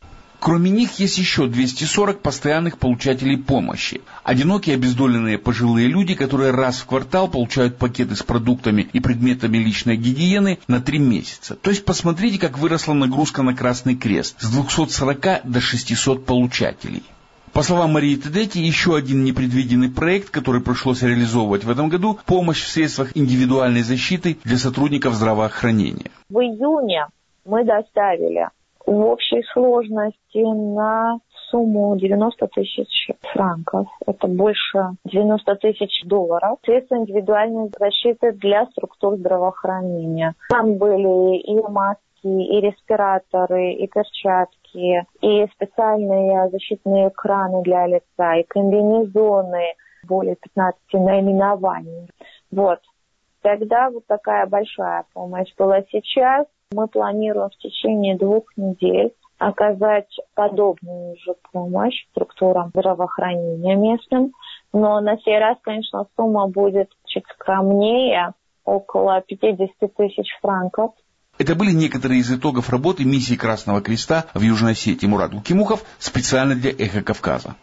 Кроме них есть еще 240 постоянных получателей помощи. Одинокие обездоленные пожилые люди, которые раз в квартал получают пакеты с продуктами и предметами личной гигиены на 3 месяца. То есть посмотрите, как выросла нагрузка на Красный Крест с 240 до 600 получателей. По словам Марии Тедети, еще один непредвиденный проект, который пришлось реализовывать в этом году – помощь в средствах индивидуальной защиты для сотрудников здравоохранения. В июне мы доставили в общей сложности на сумму 90 тысяч франков. Это больше 90 тысяч долларов. Средства индивидуальной защиты для структур здравоохранения. Там были и маски, и респираторы, и перчатки, и специальные защитные экраны для лица, и комбинезоны, более 15 наименований. Вот. Тогда вот такая большая помощь была сейчас. Мы планируем в течение 2 недель оказать подобную же помощь структурам здравоохранения местным. Но на сей раз, конечно, сумма будет чуть скромнее, около 50 тысяч франков. Это были некоторые из итогов работы миссии Красного Креста в Южной Осетии. Мурат Гулкимухов специально для «Эхо Кавказа».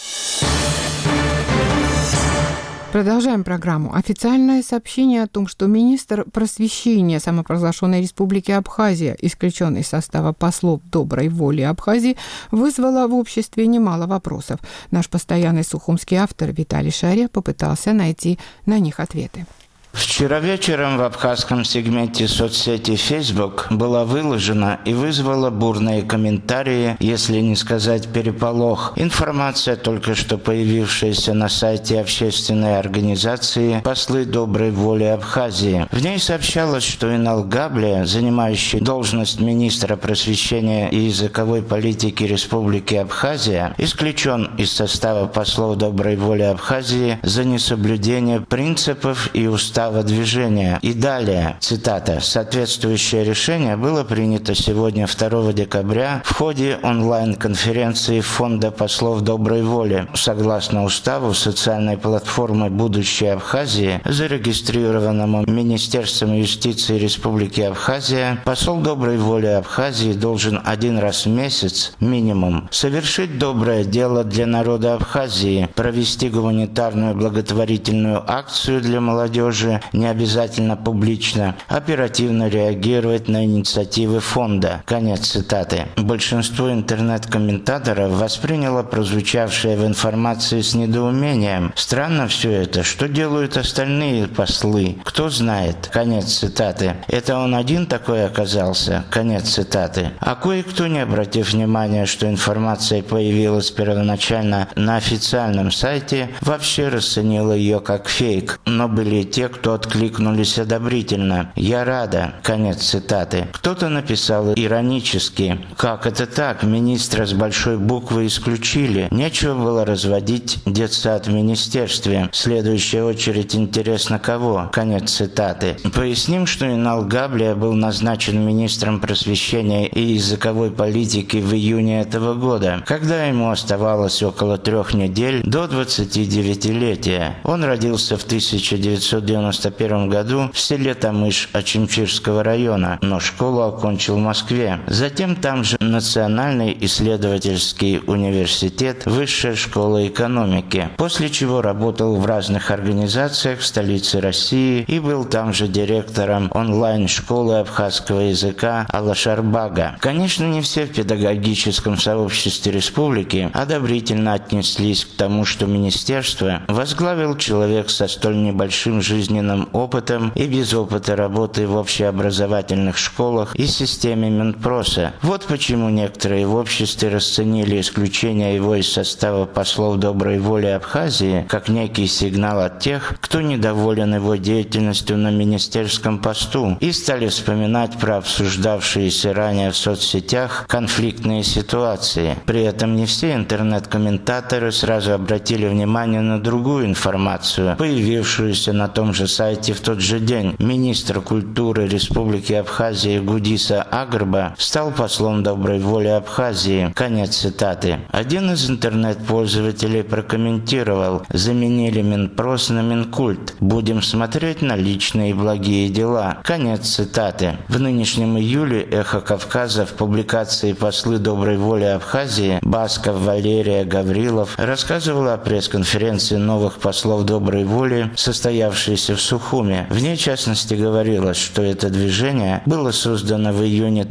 Продолжаем программу. Официальное сообщение о том, что министр просвещения самопровозглашенной республики Абхазия, исключен из состава послов доброй воли Абхазии, вызвало в обществе немало вопросов. Наш постоянный сухумский автор Виталий Шария попытался найти на них ответы. Вчера вечером в абхазском сегменте соцсети Facebook была выложена и вызвала бурные комментарии, если не сказать переполох, информация, только что появившаяся на сайте общественной организации «Послы доброй воли Абхазии». В ней сообщалось, что Инал Габлия, занимающий должность министра просвещения и языковой политики Республики Абхазия, исключен из состава послов доброй воли Абхазии за несоблюдение принципов и устава движения. И далее, цитата, «Соответствующее решение было принято сегодня, 2 декабря, в ходе онлайн-конференции Фонда послов доброй воли. Согласно уставу социальной платформы «Будущее Абхазии», зарегистрированному Министерством юстиции Республики Абхазия, посол доброй воли Абхазии должен 1 раз в месяц, минимум, совершить доброе дело для народа Абхазии, провести гуманитарную благотворительную акцию для молодежи, не обязательно публично, оперативно реагировать на инициативы фонда». Конец цитаты. Большинство интернет-комментаторов восприняло прозвучавшее в информации с недоумением. Странно все это. Что делают остальные послы? Кто знает? Конец цитаты. Это он один такой оказался? Конец цитаты. А кое-кто, не обратив внимания, что информация появилась первоначально на официальном сайте, вообще расценил ее как фейк. Но были те, кто откликнулись одобрительно. «Я рада». Конец цитаты. Кто-то написал иронически: «Как это так? Министра с большой буквы исключили. Нечего было разводить детсад в министерстве. Следующая очередь интересно кого?» Конец цитаты. Поясним, что Инал Габлия был назначен министром просвещения и языковой политики в июне этого года, когда ему оставалось около 3 недель до 29-летия. Он родился в 1991 году в селе Тамыш Очимчирского района, но школу окончил в Москве. Затем там же Национальный исследовательский университет, Высшая школа экономики, после чего работал в разных организациях в столице России и был там же директором онлайн-школы абхазского языка Алашарбага. Конечно, не все в педагогическом сообществе республики одобрительно отнеслись к тому, что министерство возглавил человек со столь небольшим жизненным опытом и без опыта работы в общеобразовательных школах и системе Минпроса. Вот почему некоторые в обществе расценили исключение его из состава послов доброй воли Абхазии как некий сигнал от тех, кто недоволен его деятельностью на министерском посту, и стали вспоминать про обсуждавшиеся ранее в соцсетях конфликтные ситуации. При этом не все интернет-комментаторы сразу обратили внимание на другую информацию, появившуюся на том же же сайте в тот же день министр культуры Республики Абхазия Гудиса Агрба стал послом доброй воли Абхазии. Конец цитаты. Один из интернет-пользователей прокомментировал: заменили Минпрос на Минкульт. Будем смотреть на личные и благие дела. Конец цитаты. В нынешнем июле «Эхо Кавказа» в публикации «Послы доброй воли Абхазии» Басков, Валерия, Гаврилов рассказывала о пресс-конференции новых послов доброй воли, состоявшейся в Сухуме. В ней, в частности, говорилось, что это движение было создано в июне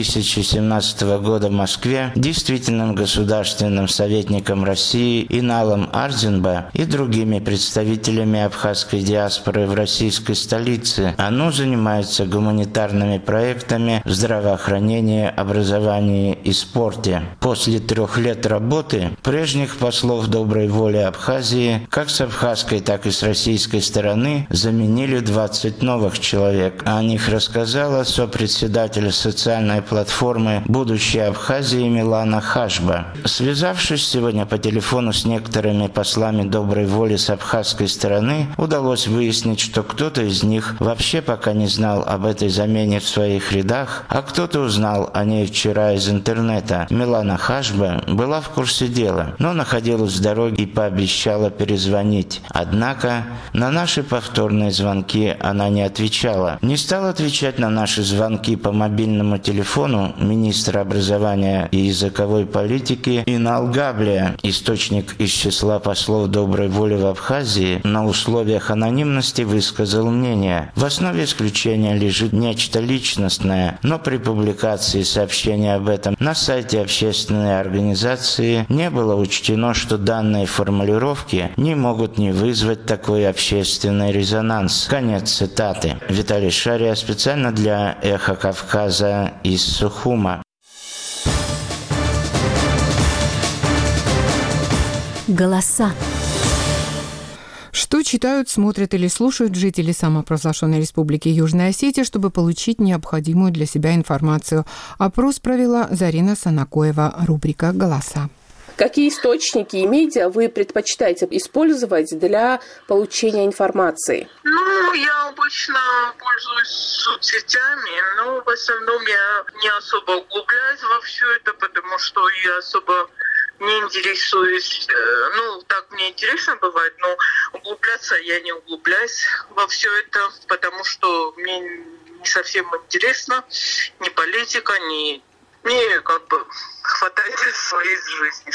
2017 года в Москве действительным государственным советником России Иналом Арзинба и другими представителями абхазской диаспоры в российской столице. Оно занимается гуманитарными проектами в здравоохранении, образовании и спорте. После 3 лет работы прежних послов доброй воли Абхазии, как с абхазской, так и с российской стороны, заменили 20 новых человек. О них рассказала сопредседатель социальной платформы «Будущее Абхазии» Милана Хашба. Связавшись сегодня по телефону с некоторыми послами доброй воли с абхазской стороны, удалось выяснить, что кто-то из них вообще пока не знал об этой замене в своих рядах, а кто-то узнал о ней вчера из интернета. Милана Хашба была в курсе дела, но находилась в дороге и пообещала перезвонить. Однако на наши повторные звонки она не отвечала. Не стал отвечать на наши звонки по мобильному телефону министр образования и языковой политики Инал Габлия. Источник из числа послов доброй воли в Абхазии на условиях анонимности высказал мнение: в основе исключения лежит нечто личностное, но при публикации сообщения об этом на сайте общественной организации не было учтено, что данные формулировки не могут не вызвать такой общественный резонанс. Конец цитаты. Виталий Шария специально для «Эхо Кавказа» из Сухума. Голоса. Что читают, смотрят или слушают жители самопровозглашенной Республики Южная Осетия, чтобы получить необходимую для себя информацию? Опрос провела Зарина Санакоева. Рубрика «Голоса». Какие источники и медиа вы предпочитаете использовать для получения информации? Я обычно пользуюсь соцсетями, но в основном я не особо углубляюсь во все это, потому что я особо не интересуюсь. Так мне интересно бывает, но углубляться я не углубляюсь во все это, потому что мне не совсем интересно ни политика, ни... Мне хватает своей жизни.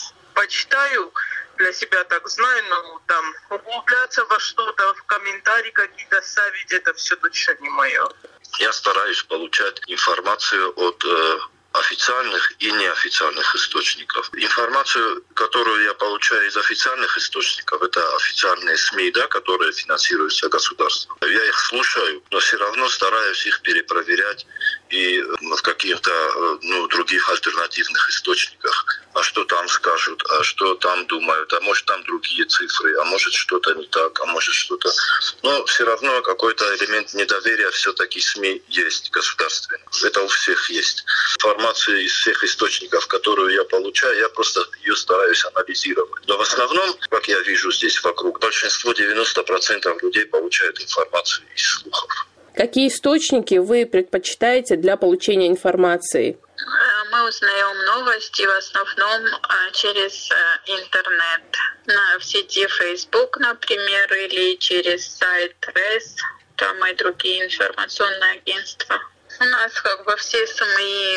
Почитаю, для себя так знаю, но там углубляться во что-то, в комментарии какие-то ставить, это все точно не мое. Я стараюсь получать информацию от официальных и неофициальных источников. Информацию, которую я получаю из официальных источников, это официальные СМИ, которые финансируются государством. Я их слушаю, но все равно стараюсь их перепроверять и в каких-то других альтернативных источниках. А что там скажут, а что там думают, а может там другие цифры, а может что-то не так, а может что-то... Но все равно какой-то элемент недоверия все-таки СМИ есть государственный. Это у всех есть. Информацию из всех источников, которую я получаю, я просто ее стараюсь анализировать. Но в основном, как я вижу здесь вокруг, большинство, 90% людей получают информацию из слухов. Какие источники вы предпочитаете для получения информации? Мы узнаем новости в основном через интернет. В сети Facebook, например, или через сайт РЭС, там и другие информационные агентства. У нас все СМИ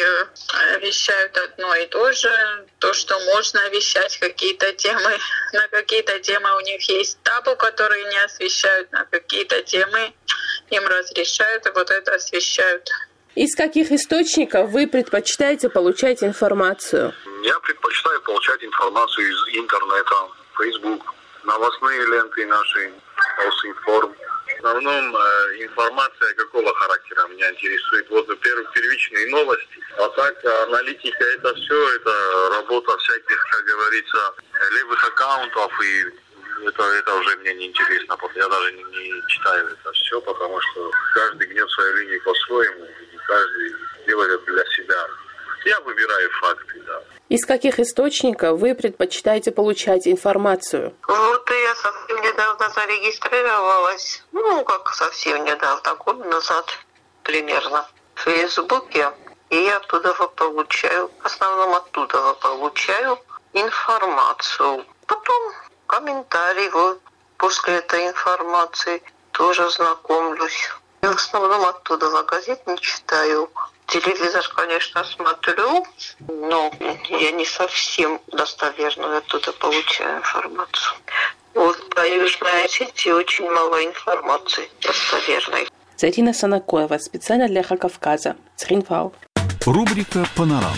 вещают одно и то же. То, что можно вещать какие-то темы. На какие-то темы у них есть табу, которые не освещают. На какие-то темы им разрешают, и это освещают. Из каких источников вы предпочитаете получать информацию? Я предпочитаю получать информацию из интернета, Facebook, новостные ленты наши, Осинформ. В основном информация какого характера меня интересует. Во-первых, первичные новости. А так, аналитика, это все, это работа всяких, как говорится, левых аккаунтов, и это уже мне не интересно. Я даже не читаю это все, потому что каждый гнет свою линию по-своему, и каждый делает для себя. Я выбираю факты, да. Из каких источников вы предпочитаете получать информацию? Я совсем недавно когда зарегистрировалась, как совсем недавно, год назад примерно, в Фейсбуке. И я оттуда получаю, в основном оттуда получаю информацию. Потом комментарии, после этой информации тоже знакомлюсь. Я в основном оттуда газет не читаю. Телевизор, конечно, смотрю, но я не совсем достоверную оттуда получаю информацию. По Южной Осетии очень мало информации достоверной. Зарина Санакоева, специально для «Эхо Кавказа», Цхинвал. Рубрика «Панорама».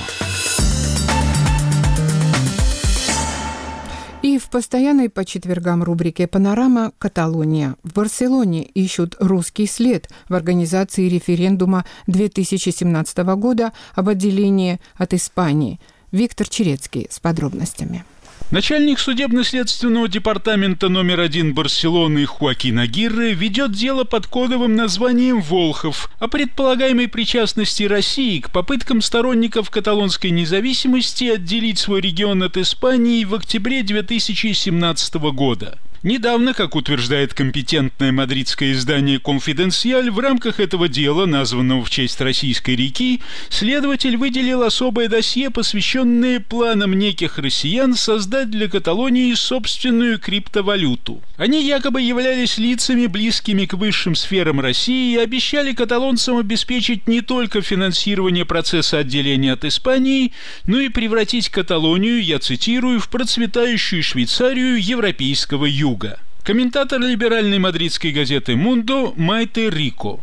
И в постоянной по четвергам рубрике «Панорама» Каталония. В Барселоне ищут русский след в организации референдума 2017 года об отделении от Испании. Виктор Черецкий с подробностями. Начальник судебно-следственного департамента номер 1 Барселоны Хоакин Агирре ведет дело под кодовым названием «Волхов» о предполагаемой причастности России к попыткам сторонников каталонской независимости отделить свой регион от Испании в октябре 2017 года. Недавно, как утверждает компетентное мадридское издание «Конфиденциаль», в рамках этого дела, названного в честь российской реки, следователь выделил особое досье, посвященное планам неких россиян создать для Каталонии собственную криптовалюту. Они якобы являлись лицами, близкими к высшим сферам России, и обещали каталонцам обеспечить не только финансирование процесса отделения от Испании, но и превратить Каталонию, я цитирую, в процветающую Швейцарию европейского юга. Комментатор либеральной мадридской газеты «Мундо» Майте Рико.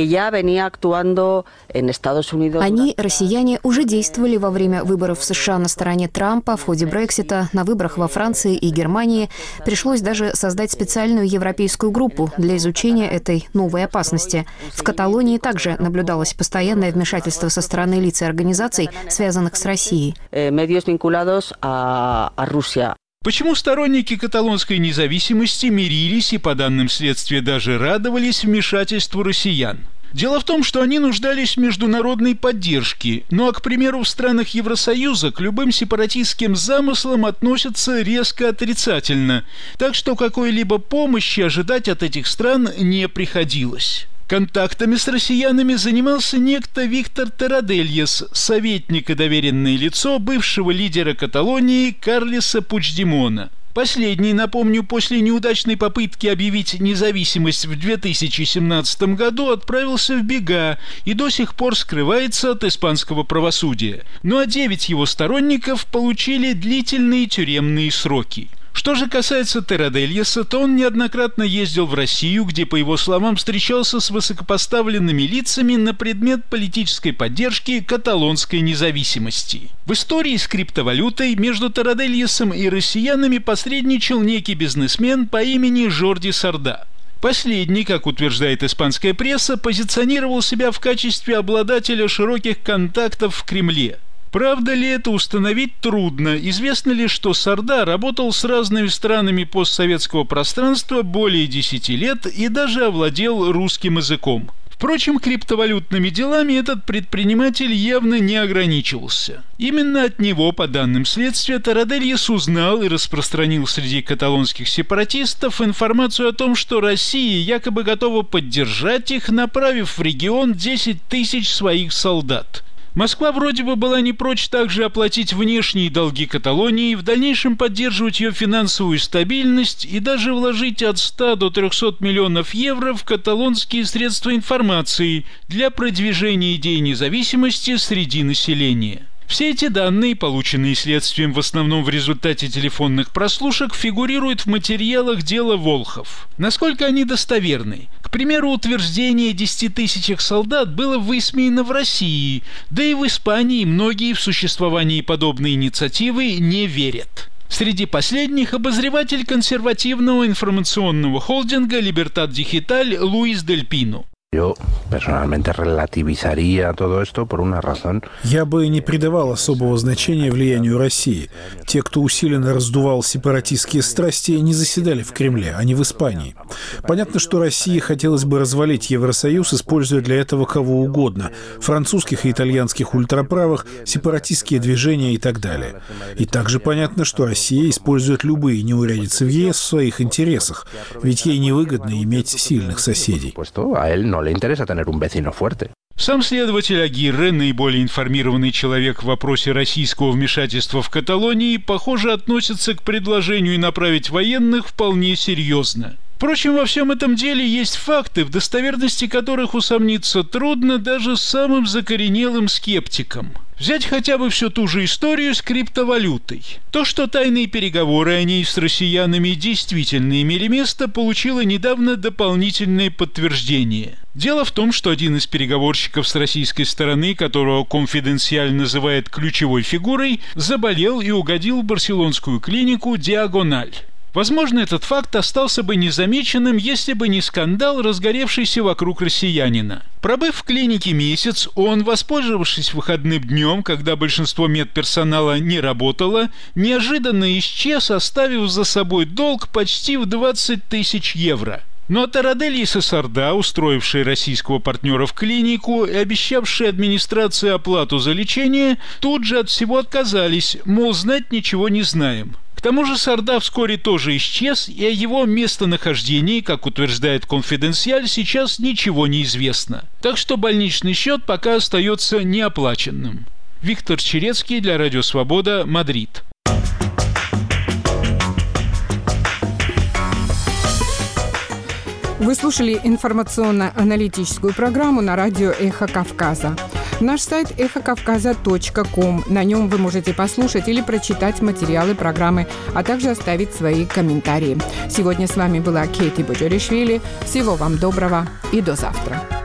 Они, россияне, уже действовали во время выборов в США на стороне Трампа, в ходе Брексита, на выборах во Франции и Германии. Пришлось даже создать специальную европейскую группу для изучения этой новой опасности. В Каталонии также наблюдалось постоянное вмешательство со стороны лиц и организаций, связанных с Россией. Почему сторонники каталонской независимости мирились и, по данным следствия, даже радовались вмешательству россиян? Дело в том, что они нуждались в международной поддержке, ну а, к примеру, в странах Евросоюза к любым сепаратистским замыслам относятся резко отрицательно, так что какой-либо помощи ожидать от этих стран не приходилось. Контактами с россиянами занимался некто Виктор Терадельес, советник и доверенное лицо бывшего лидера Каталонии Карлеса Пучдемона. Последний, напомню, после неудачной попытки объявить независимость в 2017 году отправился в бега и до сих пор скрывается от испанского правосудия. Ну а 9 его сторонников получили длительные тюремные сроки. Что же касается Терадельеса, то он неоднократно ездил в Россию, где, по его словам, встречался с высокопоставленными лицами на предмет политической поддержки каталонской независимости. В истории с криптовалютой между Терадельесом и россиянами посредничал некий бизнесмен по имени Жорди Сарда. Последний, как утверждает испанская пресса, позиционировал себя в качестве обладателя широких контактов в Кремле. Правда ли это, установить трудно. Известно ли, что Сарда работал с разными странами постсоветского пространства более 10 лет и даже овладел русским языком. Впрочем, криптовалютными делами этот предприниматель явно не ограничивался. Именно от него, по данным следствия, Терадельес узнал и распространил среди каталонских сепаратистов информацию о том, что Россия якобы готова поддержать их, направив в регион 10 тысяч своих солдат. Москва вроде бы была не прочь также оплатить внешние долги Каталонии, в дальнейшем поддерживать ее финансовую стабильность и даже вложить от 100 до 300 миллионов евро в каталонские средства информации для продвижения идей независимости среди населения. Все эти данные, полученные следствием в основном в результате телефонных прослушек, фигурируют в материалах дела Волхов. Насколько они достоверны? К примеру, утверждение 10 тысячах солдат было высмеяно в России, да и в Испании многие в существование подобной инициативы не верят. Среди последних обозреватель консервативного информационного холдинга «Либертад Дигиталь» Луис Дель Пино. Я бы не придавал особого значения влиянию России. Те, кто усиленно раздувал сепаратистские страсти, не заседали в Кремле, а не в Испании. Понятно, что России хотелось бы развалить Евросоюз, используя для этого кого угодно – французских и итальянских ультраправых, сепаратистские движения и так далее. И также понятно, что Россия использует любые неурядицы в ЕС в своих интересах, ведь ей невыгодно иметь сильных соседей. Сам следователь Агирре, наиболее информированный человек в вопросе российского вмешательства в Каталонии, похоже, относится к предложению направить военных вполне серьезно. Впрочем, во всем этом деле есть факты, в достоверности которых усомниться трудно даже самым закоренелым скептикам. Взять хотя бы всю ту же историю с криптовалютой. То, что тайные переговоры о ней с россиянами действительно имели место, получило недавно дополнительное подтверждение. Дело в том, что один из переговорщиков с российской стороны, которого Конфиденциаль называет ключевой фигурой, заболел и угодил в барселонскую клинику «Диагональ». Возможно, этот факт остался бы незамеченным, если бы не скандал, разгоревшийся вокруг россиянина. Пробыв в клинике месяц, он, воспользовавшись выходным днем, когда большинство медперсонала не работало, неожиданно исчез, оставив за собой долг почти в 20 тысяч евро. Но Тарадель и Сесарда, устроившие российского партнера в клинику и обещавшие администрации оплату за лечение, тут же от всего отказались, мол, знать ничего не знаем. К тому же Сарда вскоре тоже исчез, и о его местонахождении, как утверждает Конфиденциаль, сейчас ничего не известно. Так что больничный счет пока остается неоплаченным. Виктор Черецкий для Радио Свобода, Мадрид. Вы слушали информационно-аналитическую программу на радио «Эхо Кавказа». Наш сайт эхокавказа.ком. На нем вы можете послушать или прочитать материалы программы, а также оставить свои комментарии. Сегодня с вами была Кейти Боджоришвили. Всего вам доброго и до завтра.